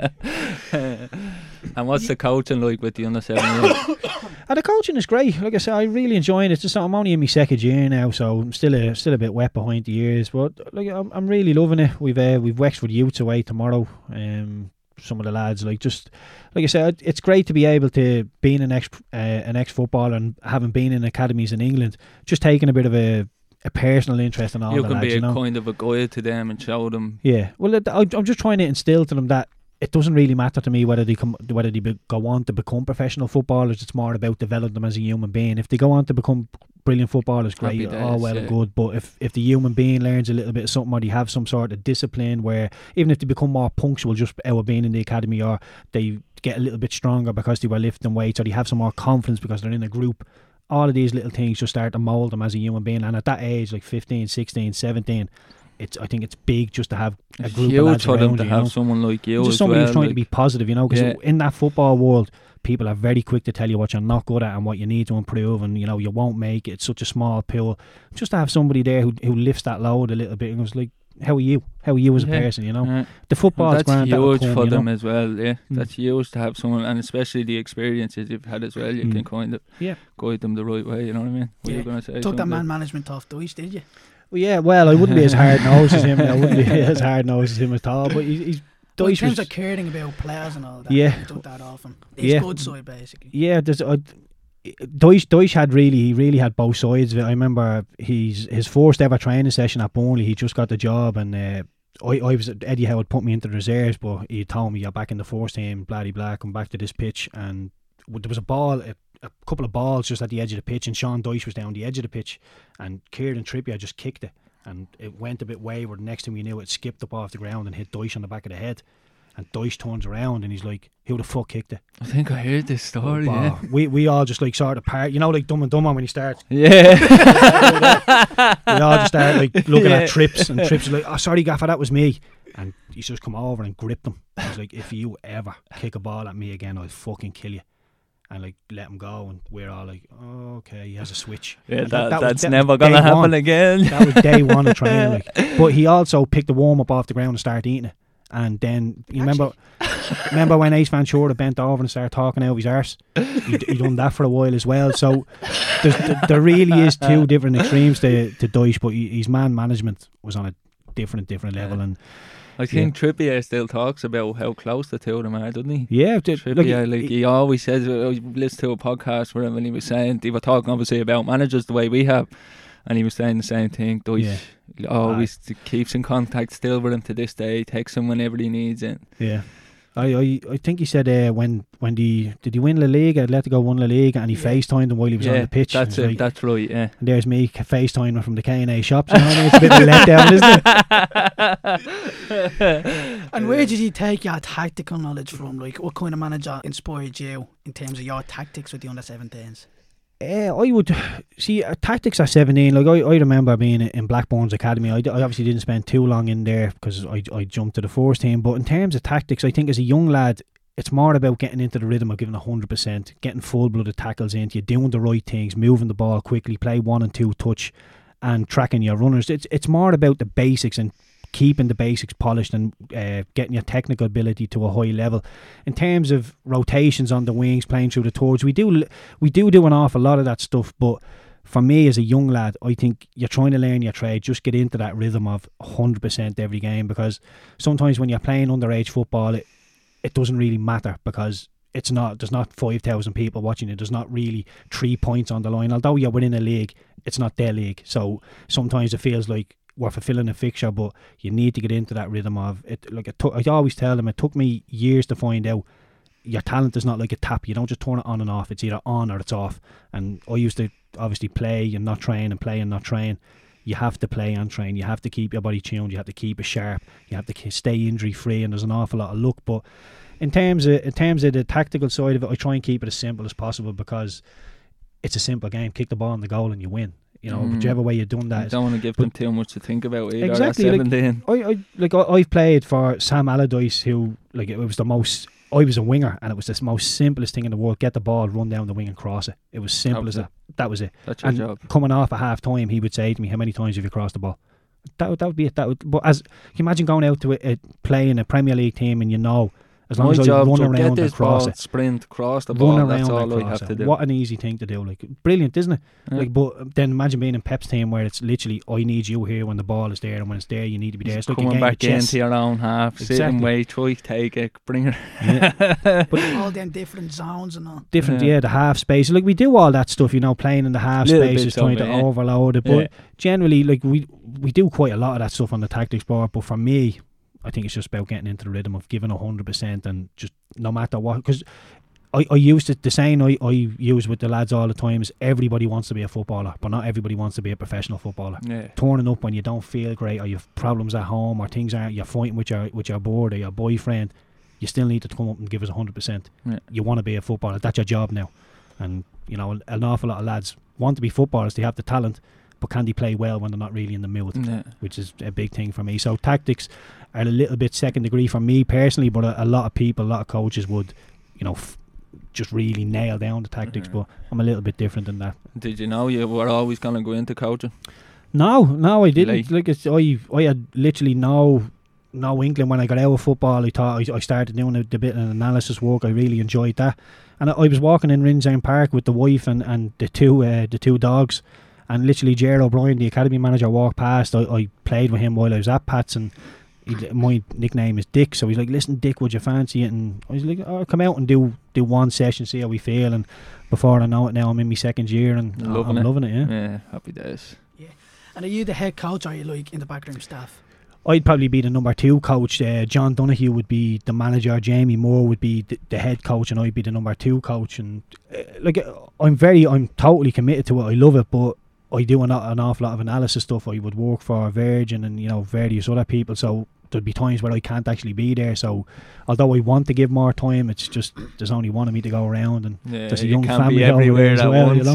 And what's the coaching like with the under 17? The coaching is great. Like I said, I really enjoy it. It's just I'm only in my 2nd year now, so I'm still a bit wet behind the ears. But like I'm really loving it. We've Wexford Youths away tomorrow. Some of the lads, like I said, it's great to be able to being an ex footballer and having been in academies in England, just taking a bit of a personal interest in all the lads. You can be kind of a guide to them and show them. Yeah, well, I'm just trying to instill to them that it doesn't really matter to me whether they go on to become professional footballers. It's more about developing them as a human being. If they go on to become brilliant footballers, great, and good. But if the human being learns a little bit of something, or they have some sort of discipline, where even if they become more punctual just out of being in the academy, or they get a little bit stronger because they were lifting weights, or they have some more confidence because they're in a group, all of these little things just start to mould them as a human being. And at that age, like 15, 16, 17, I think it's big just to have a It's group of huge lads for them around to you, have you know? someone like you Just as somebody well. who's trying to like- be positive, you know, because Yeah. in that football world, people are very quick to tell you what you're not good at and what you need to improve, and you know you won't make it. It's such a small pool. Just to have somebody there who lifts that load a little bit and goes like, "How are you? How are you as a Yeah. person?" You know, Yeah. the football is That's grand. that'll huge come, for you know? them as well. Yeah, Mm. that's huge to have someone, and especially the experiences you've had as well. You can kind of guide them the right way. You know what I mean? What are you going to say? Took that something? man management off Deutsch, did you? Well, yeah, well, I wouldn't be as hard nosed as him. I wouldn't be as hard nosed as him at all. But he's But in Deutsch terms was, of caring about players and all that, Yeah. he took that off him. His Yeah. good side, basically. yeah. There's Deutsch had really had both sides of it. I remember his first ever training session at Burnley. He just got the job, and I was Eddie Howe had put me into the reserves, but he told me you're back in the first team, bloody blah, come back to this pitch, and there was a ball. A couple of balls just at the edge of the pitch, and Sean Dyche was down the edge of the pitch, and Kieran Trippier just kicked it, and it went a bit wayward. Next thing we knew, it skipped up off the ground and hit Dyche on the back of the head. And Dyche turns around and he's like, "Who the fuck kicked it?" I think I heard this story. Wow. We all just like sort of part, you know, like Dumb and Dumber when he starts. Yeah. We all just start like looking at Trips, and Trips is like, "Oh, sorry, Gaffer, that was me." And he's just come over and gripped him. He's like, "If you ever kick a ball at me again, I'll fucking kill you." And like let him go, and we're all like, "Oh, okay, he has a switch." Yeah, And that's was never day gonna happen one. again. That was day one of training, like. But he also picked the warm up off the ground and started eating it. And then you remember when Ace Ventura bent over and started talking out of his arse? He done that for a while as well. So there really is two different extremes to Dyche, but his man management was on a different level. And I think Trippier still talks about how close the two of them are, doesn't he? yeah, Trippier, he always says, I listened to a podcast where when he was saying, they were talking obviously about managers the way we have, and he was saying the same thing. Dyche always keeps in contact still with him to this day, texts him whenever he needs it. Yeah. I think he said when did he win La Liga? Atletico won La Liga, and he FaceTimed him while he was on the pitch. That's it. Like, that's right. Yeah. And there's me FaceTiming from the K&A shops. You know what I mean? It's a bit of a letdown, isn't it? And where did you take your tactical knowledge from? Like, what kind of manager inspired you in terms of your tactics with the under-17s? I would see tactics at 17. Like I remember being in Blackburn's academy. I obviously didn't spend too long in there because I jumped to the first team. But in terms of tactics, I think as a young lad, it's more about getting into the rhythm of giving 100%, getting full-blooded tackles into you, doing the right things, moving the ball quickly, play 1 and 2 touch, and tracking your runners. It's more about the basics and keeping the basics polished and getting your technical ability to a high level. In terms of rotations on the wings, playing through the towards, we do an awful lot of that stuff. But for me as a young lad, I think you're trying to learn your trade, just get into that rhythm of 100% every game, because sometimes when you're playing underage football, it doesn't really matter because there's not 5,000 people watching it. There's not really 3 points on the line. Although you're within a league, it's not their league. So sometimes it feels like we're fulfilling a fixture, but you need to get into that rhythm of it. Like I always tell them, it took me years to find out your talent is not like a tap. You don't just turn it on and off. It's either on or it's off. And I used to obviously play and not train and play and not train. You have to play and train. You have to keep your body tuned. You have to keep it sharp. You have to stay injury free. And there's an awful lot of luck. But in terms of the tactical side of it, I try and keep it as simple as possible because it's a simple game. Kick the ball in the goal and you win. You know, whichever way you've done that. You don't want to give them too much to think about either. Exactly. I've played for Sam Allardyce, who it was the most. I was a winger, and it was the most simplest thing in the world. Get the ball, run down the wing, and cross it. It was simple as that. That was it. That's your job. Coming off at half time, he would say to me, "How many times have you crossed the ball?" That would be it. But can you imagine going out to play in a Premier League team, and as long as I run around and cross it, sprint, cross the ball, that's all I have it. to do. What an easy thing to do. Brilliant, isn't it? Yeah. But then imagine being in Pep's team where it's literally, I need you here when the ball is there, and when it's there, you need to be there. It's like coming back into your own half, sit and wait, try, take it, bring it. Yeah. But all them different zones and all. The half space. We do all that stuff, playing in the half spaces, trying to overload it. But generally, we do quite a lot of that stuff on the tactics board. But for me, I think it's just about getting into the rhythm of giving 100% and just no matter what. Because I used it, the saying I use with the lads all the time is everybody wants to be a footballer, but not everybody wants to be a professional footballer. Yeah. Turning up when you don't feel great, or you have problems at home, or things aren't, you're fighting with your board or your boyfriend, you still need to come up and give us 100%. Yeah. You want to be a footballer, that's your job now. And an awful lot of lads want to be footballers, they have the talent, but can they play well when they're not really in the mood, Yeah. which is a big thing for me. So tactics are a little bit second degree for me personally, but a lot of people, a lot of coaches would, just really nail down the tactics, but I'm a little bit different than that. Did you know you were always going to go into coaching? No, I didn't. I had literally no inkling when I got out of football. I thought I started doing a bit of analysis work. I really enjoyed that, and I was walking in Ringsend Park with the wife and the two dogs, and literally Gerard O'Brien, the academy manager, walked past. I played with him while I was at Pats, and my nickname is Dick, so he's like, "Listen, Dick, would you fancy it?" And I was like, "I'll come out and do one session, see how we feel." And before I know it, now I'm in my second year, and I'm loving it. Yeah, happy days. Yeah. And are you the head coach, or are you like in the backroom staff? I'd probably be the number 2 coach. John Donoghue would be the manager. Jamie Moore would be the head coach, and I'd be the number 2 coach. And I'm totally committed to it. I love it, but I do an awful lot of analysis stuff. I would work for Virgin and various other people, so there'd be times where I can't actually be there. So although I want to give more time, it's just there's only one of me to go around, and there's a young family everywhere as well. Once,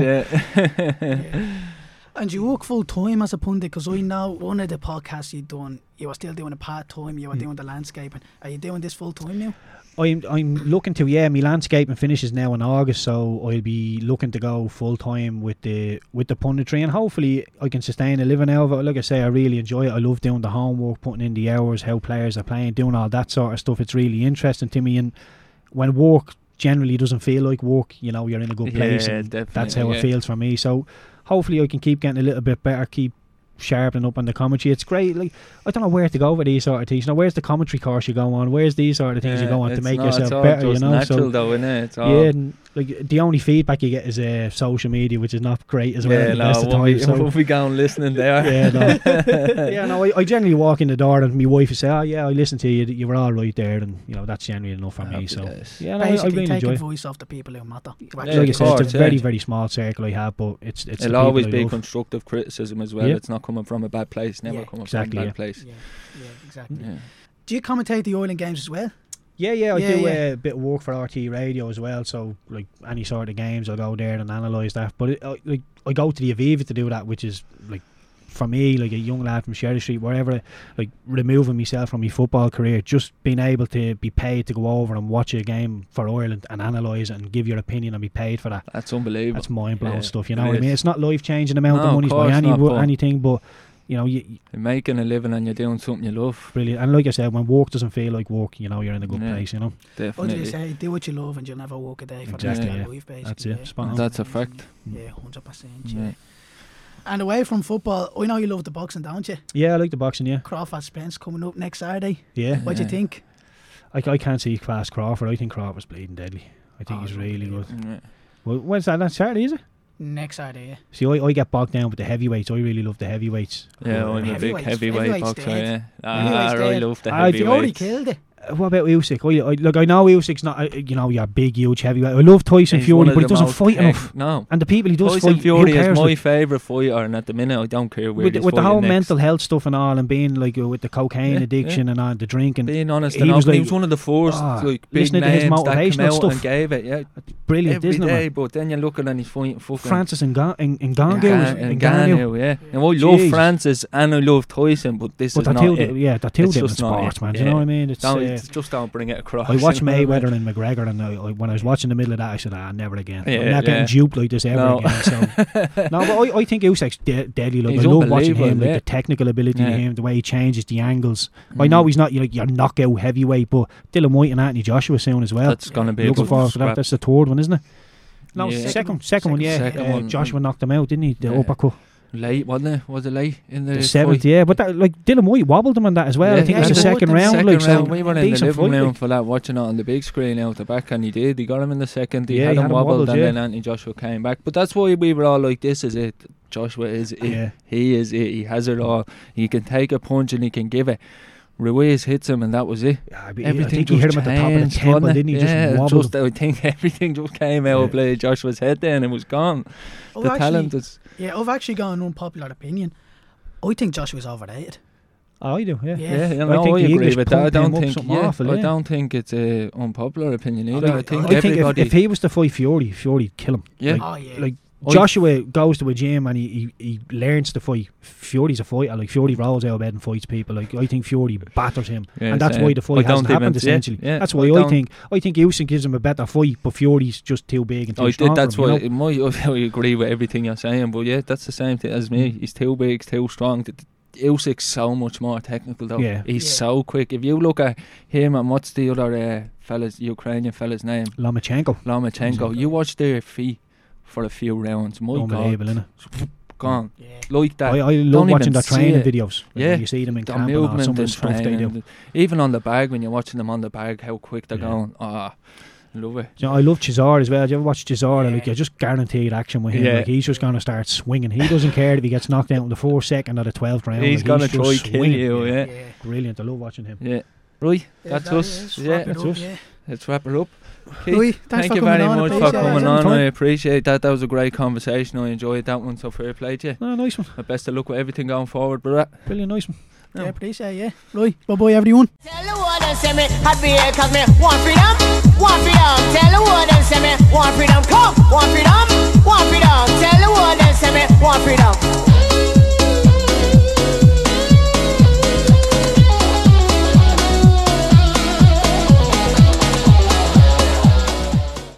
Yeah. And you work full time as a pundit, because I know one of the podcasts you've done, you were still doing it part time. You were doing the landscaping. Are you doing this full time now? I'm looking to, my landscaping finishes now in August, so I'll be looking to go full time with the punditry, and hopefully I can sustain a living out of it. Like I say, I really enjoy it. I love doing the homework, putting in the hours, how players are playing, doing all that sort of stuff. It's really interesting to me, and when work generally doesn't feel like work, you're in a good place, and that's how it feels for me. So hopefully I can keep getting a little bit better, keep sharpening up on the commentary. It's great. Like, I don't know where to go with these sort of things. Where's the commentary course you go on? Where's these sort of things you go on to make yourself better? It's natural, though, isn't it? It's all and like the only feedback you get is social media, which is not great as well. We'll be going listening there. I generally walk in the door and my wife will say, "Oh yeah, I listened to you. You were all right there," and that's generally enough for me. So basically, I really take enjoy voice off the people who matter. Like I said, it's a very, very small circle I have, but it's it'll always be constructive criticism as well. It's not coming from a bad place. Never coming from a bad place. Yeah, exactly. Yeah. Do you commentate the Ireland games as well? I do a bit of work for RT Radio as well, so like any sort of games I'll go there and analyse that, but I go to the Aviva to do that, which is like, for me, like a young lad from Sherry Street, wherever, like removing myself from my football career, just being able to be paid to go over and watch a game for Ireland and analyse it and give your opinion and be paid for that. That's unbelievable. That's mind-blowing stuff, you know what I mean? It's not life-changing amount of money by anything, but you're making a living and you're doing something you love. Brilliant. And like I said, when work doesn't feel like work, you're in a good place, Definitely. What do you say? Do what you love and you'll never work a day for the rest of your life, basically. That's it. Spot on. That's a fact. Yeah, 100%. Yeah. And away from football, I know you love the boxing, don't you? Yeah, I like the boxing, yeah. Crawford Spence coming up next Saturday. Yeah. What do you think? I can't see past Crawford. I think Crawford's bleeding deadly. I think he's really good. Yeah. Well, when's that? That's Saturday, is it? Next Saturday, yeah. See, I get bogged down with the heavyweights. I really love the heavyweights. Yeah, I'm a big heavyweight boxer, dead. I love the heavyweights. He already killed it. What about Usyk? I know Usyk's not, your big, huge heavyweight. I love Tyson Fury, but he doesn't fight enough. No. And the people he does Tyson fight, Fury is my favourite fighter, and at the minute I don't care where he's with the whole next. mental health stuff and all, and being like with the cocaine addiction and all, the drinking. Being honest, he was one of the first big listening to his names that motivational came out stuff. and gave it. Brilliant, every isn't day, it? but then you look at and he's fighting fucking Francis Ngannou. Now I love Francis and I love Tyson, but this is not it. Yeah, they're two different sports, man. Do you know what I mean? It's just don't bring it across. I watched Mayweather and McGregor, and when I was watching the middle of that, I said, never again. I'm not getting duped like this ever again. So but I think Usyk's deadly. Like, I love watching him, like the technical ability of him, the way he changes the angles. I know he's not your knockout heavyweight, but Dylan White and Anthony Joshua soon as well. That's gonna be looking forward to that. That's the third one, isn't it? No, Yeah. second one, yeah. Second one. Joshua knocked him out, didn't he? The uppercut. Late, wasn't it? Was it late in the seventh? fight? Yeah, but that, like Dylan White wobbled him on that as well. I think it's the second round. Second like, so round. We were in the decent living fight, room like. for that, watching it on the big screen out the back, and he did. He got him in the second. He Yeah, had he him had him wobbled, wobbled, and yeah. then Anthony Joshua came back. But that's why we were all like, "This is it. Joshua is it. Yeah. He is it. He has it all. He can take a punch and he can give it." Ruiz hits him and that was it. Yeah, I Everything think he hit him at the top of the changed, temple, wasn't it? didn't he? Yeah, Just wobbled. I think everything just came out of play Joshua's head then and it was gone. The talent is... Yeah, I've actually got an unpopular opinion. I think Joshua's overrated. Oh, I do, yeah. Yeah, I think I the agree English with that. I pumped him don't up think. something awful, I don't think it's an unpopular opinion either. I think I think everybody. if he was to fight Fury'd kill him. Yeah. Like Joshua goes to a gym and he learns to fight. Fury's a fighter. Like, Fury rolls out of bed and fights people. Like, I think Fury batters him, and that's why the fight hasn't happened. Essentially, that's why I think Usyk gives him a better fight, but Fury's just too big and too strong. That's why I agree with everything you're saying. But yeah, that's the same thing as me. He's too big, too strong. Usyk's so much more technical though. He's so quick. If you look at him and what's the other Ukrainian fella's name? Lomachenko. You watch their feet for a few rounds. My God, innit? Gone. Like that. I love watching their training videos. Yeah, you see them in camp and some of the stuff they do. Even on the bag, when you're watching them on the bag, how quick they're going. Love it. You know, I love Chisora as well. Do you ever watch Chisora? Like, you're just guaranteed action with him. Like, he's just going to start swinging. He doesn't care if he gets knocked out in the 4th second or the 12th round. He's going to try kill you. Yeah. Brilliant. I love watching him. Yeah. Right. That's us. That's us. Let's wrap it up. Keith, thank you very much for coming on. I appreciate that. That was a great conversation. I enjoyed that one. So fair play to you. Nice one. Best of luck with everything going forward, brother. Brilliant, nice one. Yeah, appreciate it. Right, bye-bye everyone. Tell the world and say me happy cause me want freedom. Tell the world and